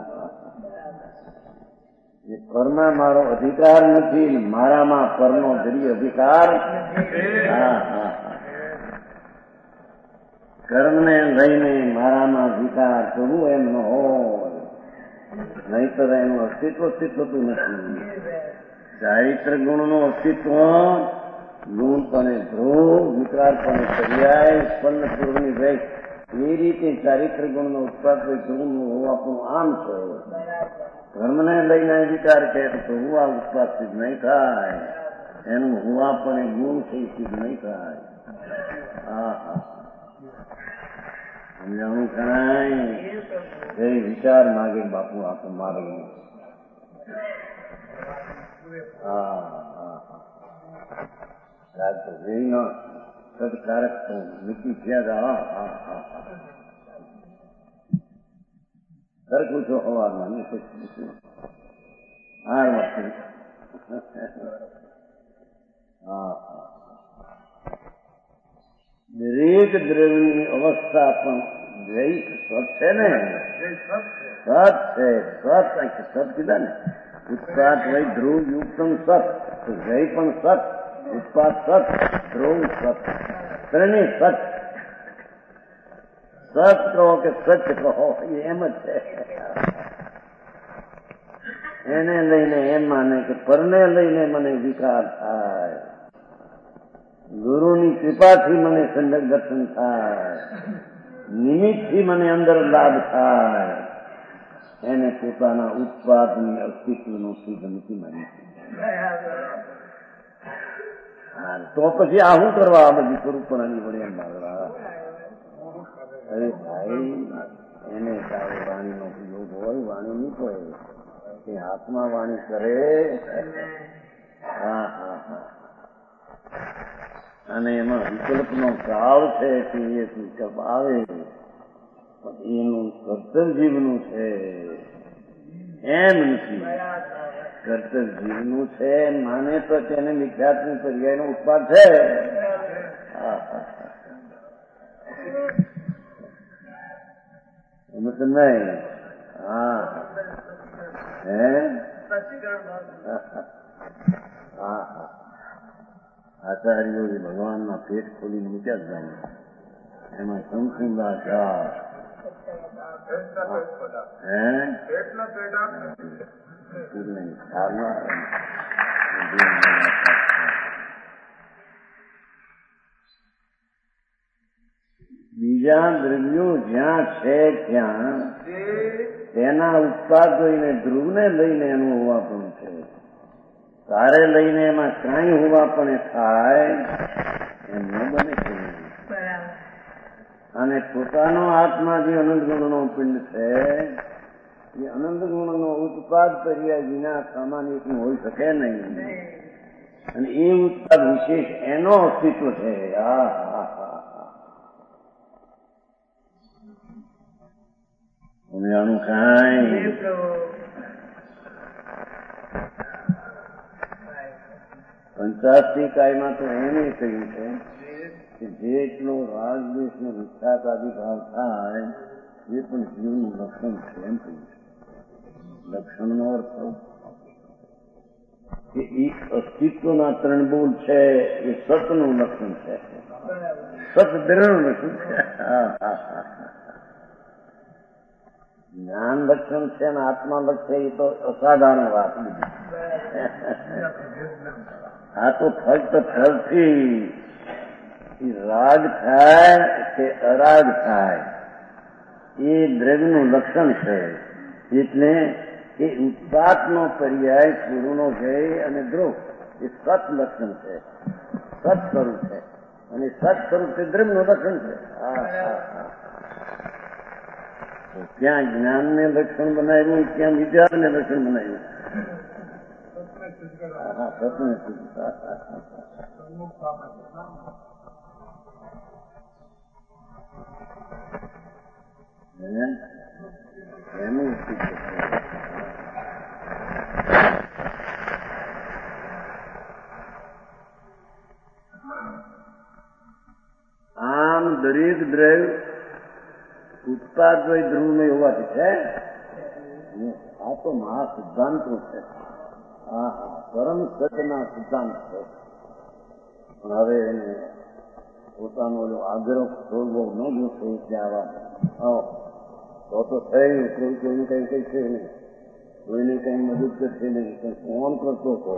પરમાં મારો અધિકાર નથી, મારામાં પરનો ધરી અધિકાર. હા હા, કર્મને લઈને મારામાં અધિકાર કરવું એમ ન હોય, નહીતર એનું અસ્તિત્વ થતું નથી. ચારિત્ર ગુણનું અસ્તિત્વ ગુણપણે ધ્રુવ, વિકારપણે પર્યાય, સ્પન્ન પૂર્વની વેગ, એ રીતે ચારિત્ર ગુણનો ઉત્પાદ ધ્રુવનું હોવાપણું આમ છે. ધર્મને લઈને વિચાર કહે તો હુવા ઉત્પાદ સિદ્ધ નહીં થાય, એનું હુવા પણ એ ગુણ છે સિદ્ધ નહીં થાય. હા હા, સમજાણું કાંઈ? જે વિચાર માગે બાપુ આપો મારે. હા હા હા, સદકારક તો નીતિ થયા. હા હા હા, સરખું છો હવારમાં હા હા, દરેક દ્રવ્યની અવસ્થા પણ જય સત છે ને, સત છે. સત કીધા ને, ઉત્પાદ વય ધ્રુવ યુક્તમ સત, તો જય પણ સત, ઉત્પાદ સત, ધ્રુવ સત, ત્રણેય સત. સત કહો કે સચ કહો એમ જ છે. એને લઈને એમ માને કે પરને લઈને મને વિકાર થાય, ગુરુની કૃપાથી મને સંજક દર્શન થાય, નિમિત્તથી મને અંદર લાભ થાય, એને પોતાના ઉત્પાદની અસ્તિત્વનું સિદ્ધ નથી માની. તો પછી આ શું કરવા આ બધી સ્વરૂપણાની વડે એમ મારવા? અરે ભાઈ, એને તારે વાણીનો ઉપયોગ હોય, વાણી નહીં હોય એ હાથમાં વાણી કરે. હા હા હા, અને એમાં વિકલ્પનો ભાવ છે કે એ વિકલ્પ આવે એનું કર્તવ્ય જીવનું છે એમ નથી. કર્તવ્ય જીવનું છે માને તો તેને મિથ્યાત્મક પર્યાયનો ઉત્પાદ છે. એમ તો નહીં. હા હે હા હા આચાર્યો ભગવાનના પેટ ખોલીને મૂક્યા જ જાય એમાં સંકુંડા ચા બીજા દ્રવ્યો જ્યાં છે ત્યાં તેના ઉત્પાદોને ધ્રુવને લઈને એનું હોવાપણું છે. તારે લઈને એમાં કાંઈ હોવાપણે થાય એમ ન બને છે. અને પોતાનો આત્મા જે અનંત ગુણનો પિંડ છે એ અનંત ગુણનો ઉત્પાદ કર્યા વિના સામાન્ય હોઈ શકે નહીં. અને એ ઉત્પાદ વિશેષ એનો અસ્તિત્વ છે. આનું કાંઈ પંચાશી કાયમાં તો એમ કહ્યું છે કે જેટલો રાગદ્વેષ ને વિખ્યાત આદિ ભાવ થાય એ પણ જીવનું લક્ષણ છે એમ કહ્યું છે. લક્ષણનો અર્થ કે એ અસ્તિત્વના ત્રણ બોલ છે એ સતનું લક્ષણ છે. સત દ્રઢ લક્ષણ છે. જ્ઞાન લક્ષણ છે ને આત્મા લક્ષણ એ તો અસાધારણ વાત બીજી. આ તો ફક્ત ફળથી રાગ થાય કે અરાગ થાય એ દ્રવ્યનું લક્ષણ છે. એટલે એ ઉત્પાદનો પર્યાય પૂર્વનો જય અને દ્રોહ એ સત લક્ષણ છે. સત સ્વરૂપ છે અને સત સ્વરૂપ તે દ્રવ્યનું લક્ષણ છે. ક્યાં જ્ઞાનને લક્ષણ બનાવ્યું ક્યાં વિદ્યાને લક્ષણ બનાવ્યું. એનું આમ દરેક દ્રવ્ય ઉત્પાદ ધ્રુવ નહીં હોવાથી છે. આ તો મહા સિદ્ધાંતો છે. હા હા પરમ સત્યના સિદ્ધાંત છે. પણ હવે એને પોતાનો આગ્રહ છોડવો ન જોશે એટલે આવા તો થયું કોઈ કોઈને કઈ કહીશે નહીં, કોઈને કઈ મદદ કરશે નહીં, કઈ ફોન કરતો હતો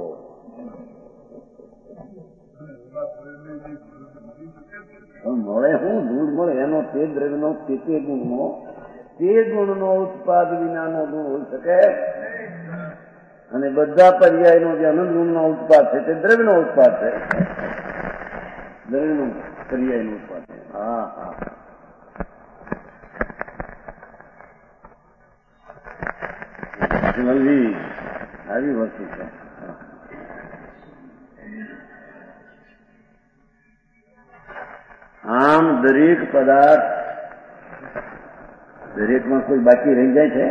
મળે શું દૂર મળે એનો તે દ્રવ્યનો તે ગુણનો ઉત્પાદ વિનાનો ગુણ હોઈ શકે. અને બધા પર્યાયનો જે અનંત ગુણનો ઉત્પાદ છે તે દ્રવ્યનો ઉત્પાદ છે. દ્રવ્યનો પર્યાયનો ઉત્પાદ છે. હા હા આવી વસ્તુ છે. આમ દરેક પદાર્થ દરેકમાં કોઈ બાકી રહી જાય છે.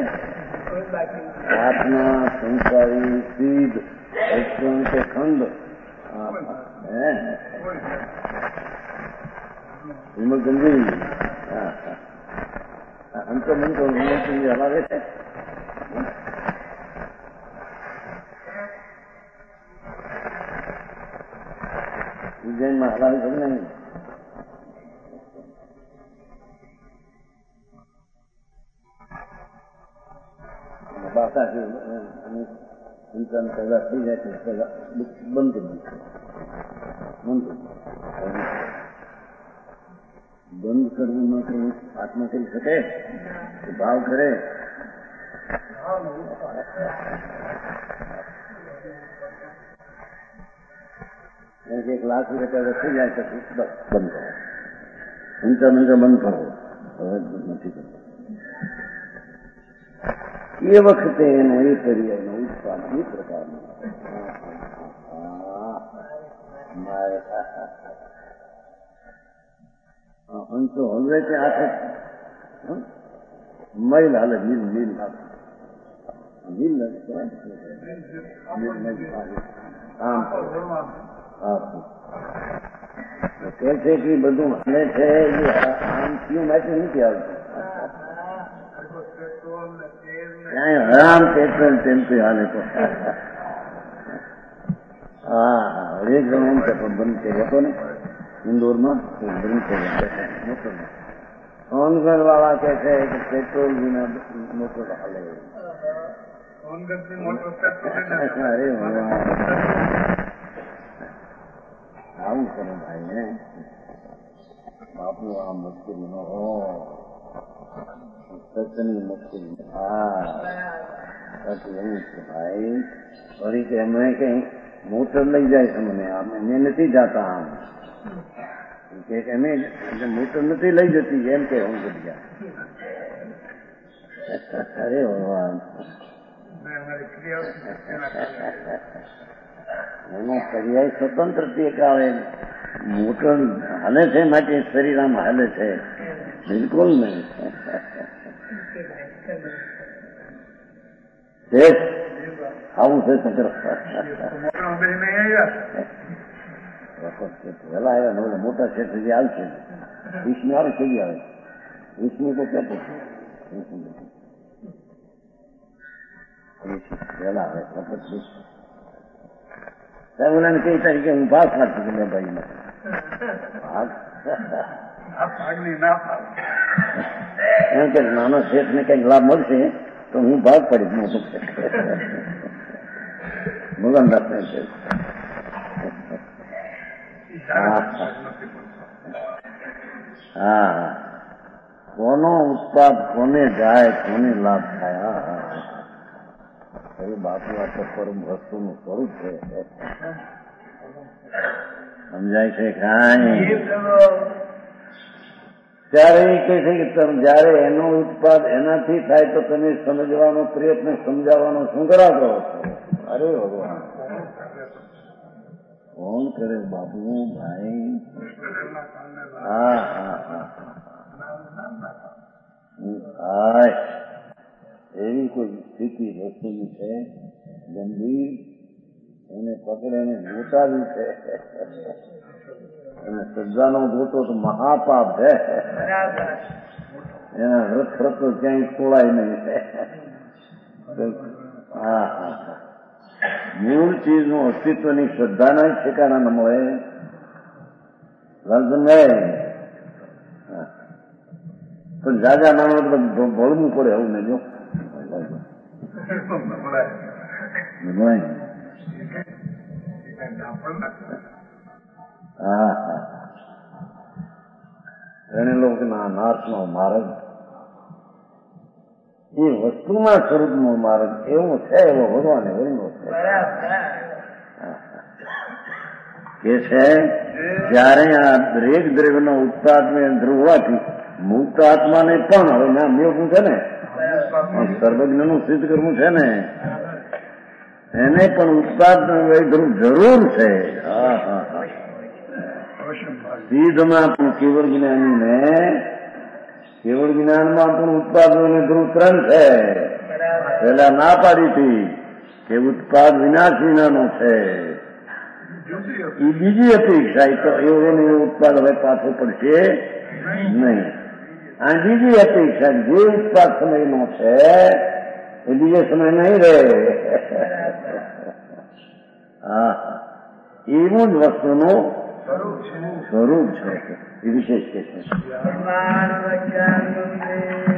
આત્મા સંસારી સિદ્ધ અક્ષણ કે ખંડ એમાં ગંભીર અંતો મંતો હલાવે છે. ઉજ્જૈનમાં હલાવી શકે નહીં. બાકા સંચાલન પેદા થઈ જાય છે બંધ કરી બંધ કરવું ન કરવું આત્મા કરી શકે ભાવ કરે. એક લાખ રૂપિયા થઈ જાય પછી બસ બંધ કરો. સંચાલન બંધ કરો. હવે નથી કરવું. એ વખતે એનો એ પર્યાયનો ઉત્પાદ એ પ્રકારનો અંતો હવે તે આખે મૈલ હાલે મિલ હાલે આમ કે છે કે બધું હાલે છે આમ કયું માટે નથી આવતું. પેટ્રોલ ને તેલ ને ક્યાંય હરામ પેટ્રોલ ટેમ્પી હાલે તો હા એક જણ એમ કે બંધ કર્યો હતો ને ઇન્દોરમાં બંધ કર્યો સોનગઢ વાળા કે છે કે પેટ્રોલ વિના મોટર હાલે સોનગઢની મોટર પેટ્રોલ અરે આવું કરે ભાઈ ને બાપુ આ મુશ્કેલી નો હો સત્યની મુશ્કેલી હા એવું છે ભાઈ ફરી કે એમને કઈ મોટર લઈ જાય છે મને અમે નથી જતા આમ કે અમે મોટર નથી લઈ જતી એમ કે હું જગ્યા અરે ભગવાન એનો પર્યાય સ્વતંત્ર ટેક આવે મોટર હાલે છે માટે શરીર આમ હાલે છે બિલકુલ નહીં આવું છે ચક્ર વહેલા આવ્યા ને મોટા છે સુધી આવશે 20 આવે કેવી આવે 20 તો કેટલું વહેલા આવે ઓલાને કઈ તારીખે હું ભાગ નાખી મેં ભાઈ એમ કે નાનો શેઠ ને કઈક લાભ મળશે તો હું ભાગ પડીશ મોટું ભગવાન દાસ છે હા કોનો ઉત્પાદ કોને જાય કોને લાભ થાય બાપુ આ તો પરમ વસ્તુનું સ્વરૂપ છે સમજાય છે કાંઈ ત્યારે એ કહે છે કે તમે જયારે એનો ઉત્પાદ એનાથી થાય તો તમે સમજવાનો પ્રયત્ન સમજાવવાનો શું કરાવો છો અરે ભગવાન કોણ કરે બાપુ ભાઈ હા હા હા એવી કોઈ સ્થિતિ રસ્તીની છે ગંભીર એને પકડે એને ગોટાવી છે અને શ્રદ્ધાનો ગોટો તો મહાપાપ છે એના રથ તો ક્યાંય ખોળાય નહીં હા હા મૂળ ચીજનું અસ્તિત્વની શ્રદ્ધાના ઠેકાણા ન મળે પણ જાજા માણસ ભળવું પડે એવું ને જો હા હા એને લોકોના નાશનો માર્ગ એ વસ્તુના સ્વરૂપનો માર્ગ એવો છે એવો ભગવાને વર્ણો છે કે છે જયારે આ દરેક દ્રવ્યના ઉત્પાદને ધ્રુવવાથી મુક્ત આત્માને પણ હવે ના મેળવું છે ને સર્વજ્ઞનું સિદ્ધ કરવું છે ને એને પણ ઉત્પાદ જરૂર છે હા હા હા સિદ્ધમાં પણ કેવળ જ્ઞાનીને કેવળ જ્ઞાનમાં પણ ઉત્પાદનોને ધ્રુવ 3 છે પેલા ના પાડી હતી કે ઉત્પાદ વિનાશ વિનાનો છે એ બીજી અપેક્ષા તો એવું ઉત્પાદ હવે પાછો પડશે નહીં આ બીજી અપેક્ષા જે ઉત્પાદ સમયનો છે એ બીજે સમય નહીં રહે હા એવું જ વસ્તુનું સ્વરૂપ છે એ વિશેષ કે છે